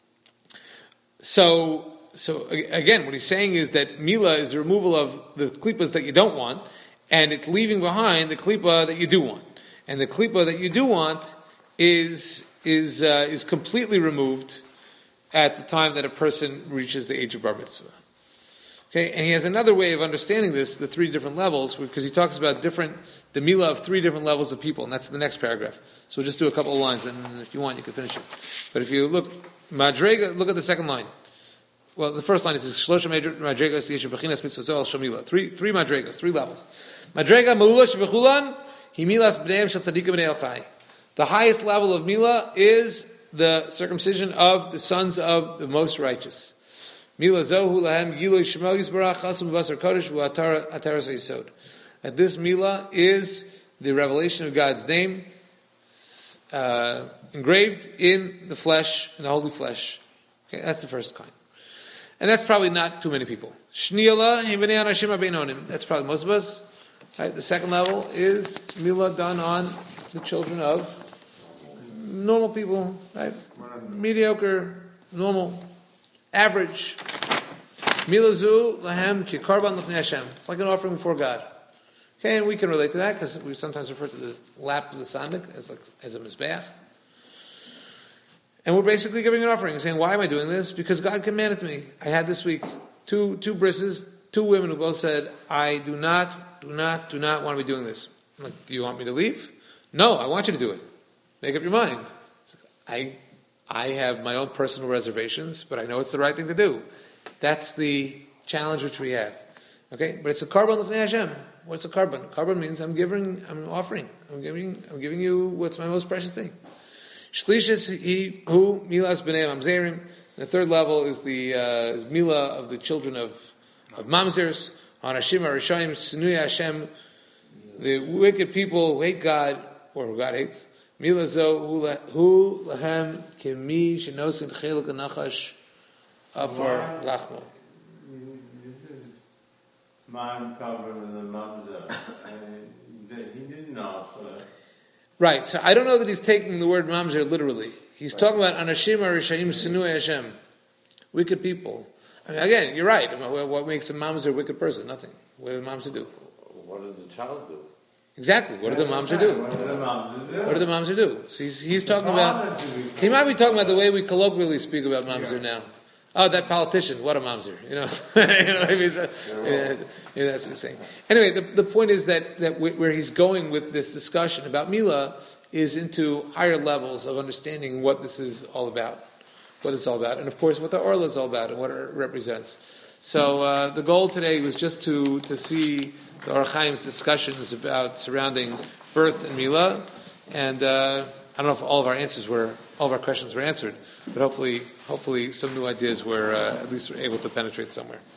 So again, what he's saying is that mila is the removal of the klipas that you don't want, and it's leaving behind the klipa that you do want. And the klipa that you do want is completely removed at the time that a person reaches the age of bar mitzvah. Okay, and he has another way of understanding this, the 3 different levels, because he talks about the mila of 3 different levels of people, and that's the next paragraph. So we'll just do a couple of lines, and if you want, you can finish it. But if you look at the second line. Well, the first line is Shlosha Madregas Yeshu Bechinas Mitzvah Shamila. 3 Madregas, 3 levels. Madrega Ma'ula Shebechulan Himilas B'neim Shel Tzadikim B'nei El Chai. The highest level of mila is the circumcision of the sons of the most righteous. Mila Zohu Lahem Giloy Shemo Yisbarach Chasum V'Asar Kodesh V'Ataras Yisod. That this mila is the revelation of God's name engraved in the flesh, in the holy flesh. Okay, that's the first kind. And that's probably not too many people. Shniala Hivnei Anashim Abeinonim. That's probably most of us. Right? The second level is mila done on the children of normal people, right? Mediocre, normal, average. Milazu lahem ki karban l'fnei Hashem. It's like an offering before God. Okay, and we can relate to that because we sometimes refer to the lap of the sandik as a mizbeach. And we're basically giving an offering, saying, why am I doing this? Because God commanded me. I had this week two brisses, 2 women who both said, I do not want to be doing this. I'm like, do you want me to leave? No, I want you to do it. Make up your mind. I have my own personal reservations, but I know it's the right thing to do. That's the challenge which we have. Okay, but it's a karban l'fnei Hashem. What's a karban? Karban means I'm offering. I'm giving you what's my most precious thing. Shlishis hu milas b'nei mamzerim. The third level is the is mila of the children of mamzers. Anashim harishayim sinui Hashem. The wicked people who hate God or who God hates. Mila zo hu lahem kemi shenosin chelik anachash afar lachmo. Mine covered with the mamzer. He didn't ask for that. Right, so I don't know that he's taking the word mamzer literally. He's talking about anashim harishayim sinui Hashem, wicked people. I mean, again, you're right. What makes a mamzer a wicked person? Nothing. What does the mamzer do? What does the child do? Exactly. What do the mamzer do? What do the mamzer do? So he's talking about. He might be talking about the way we colloquially speak about mamzer now. Oh, that politician! What a mamzer! Maybe that's what he's saying. Anyway, the point is that where he's going with this discussion about Mila is into higher levels of understanding what this is all about, and of course what the Orla is all about and what it represents. So the goal today was just to see the Or Chaim's discussions about surrounding birth and Mila, and I don't know if all of our questions were answered, but hopefully some new ideas were at least able to penetrate somewhere.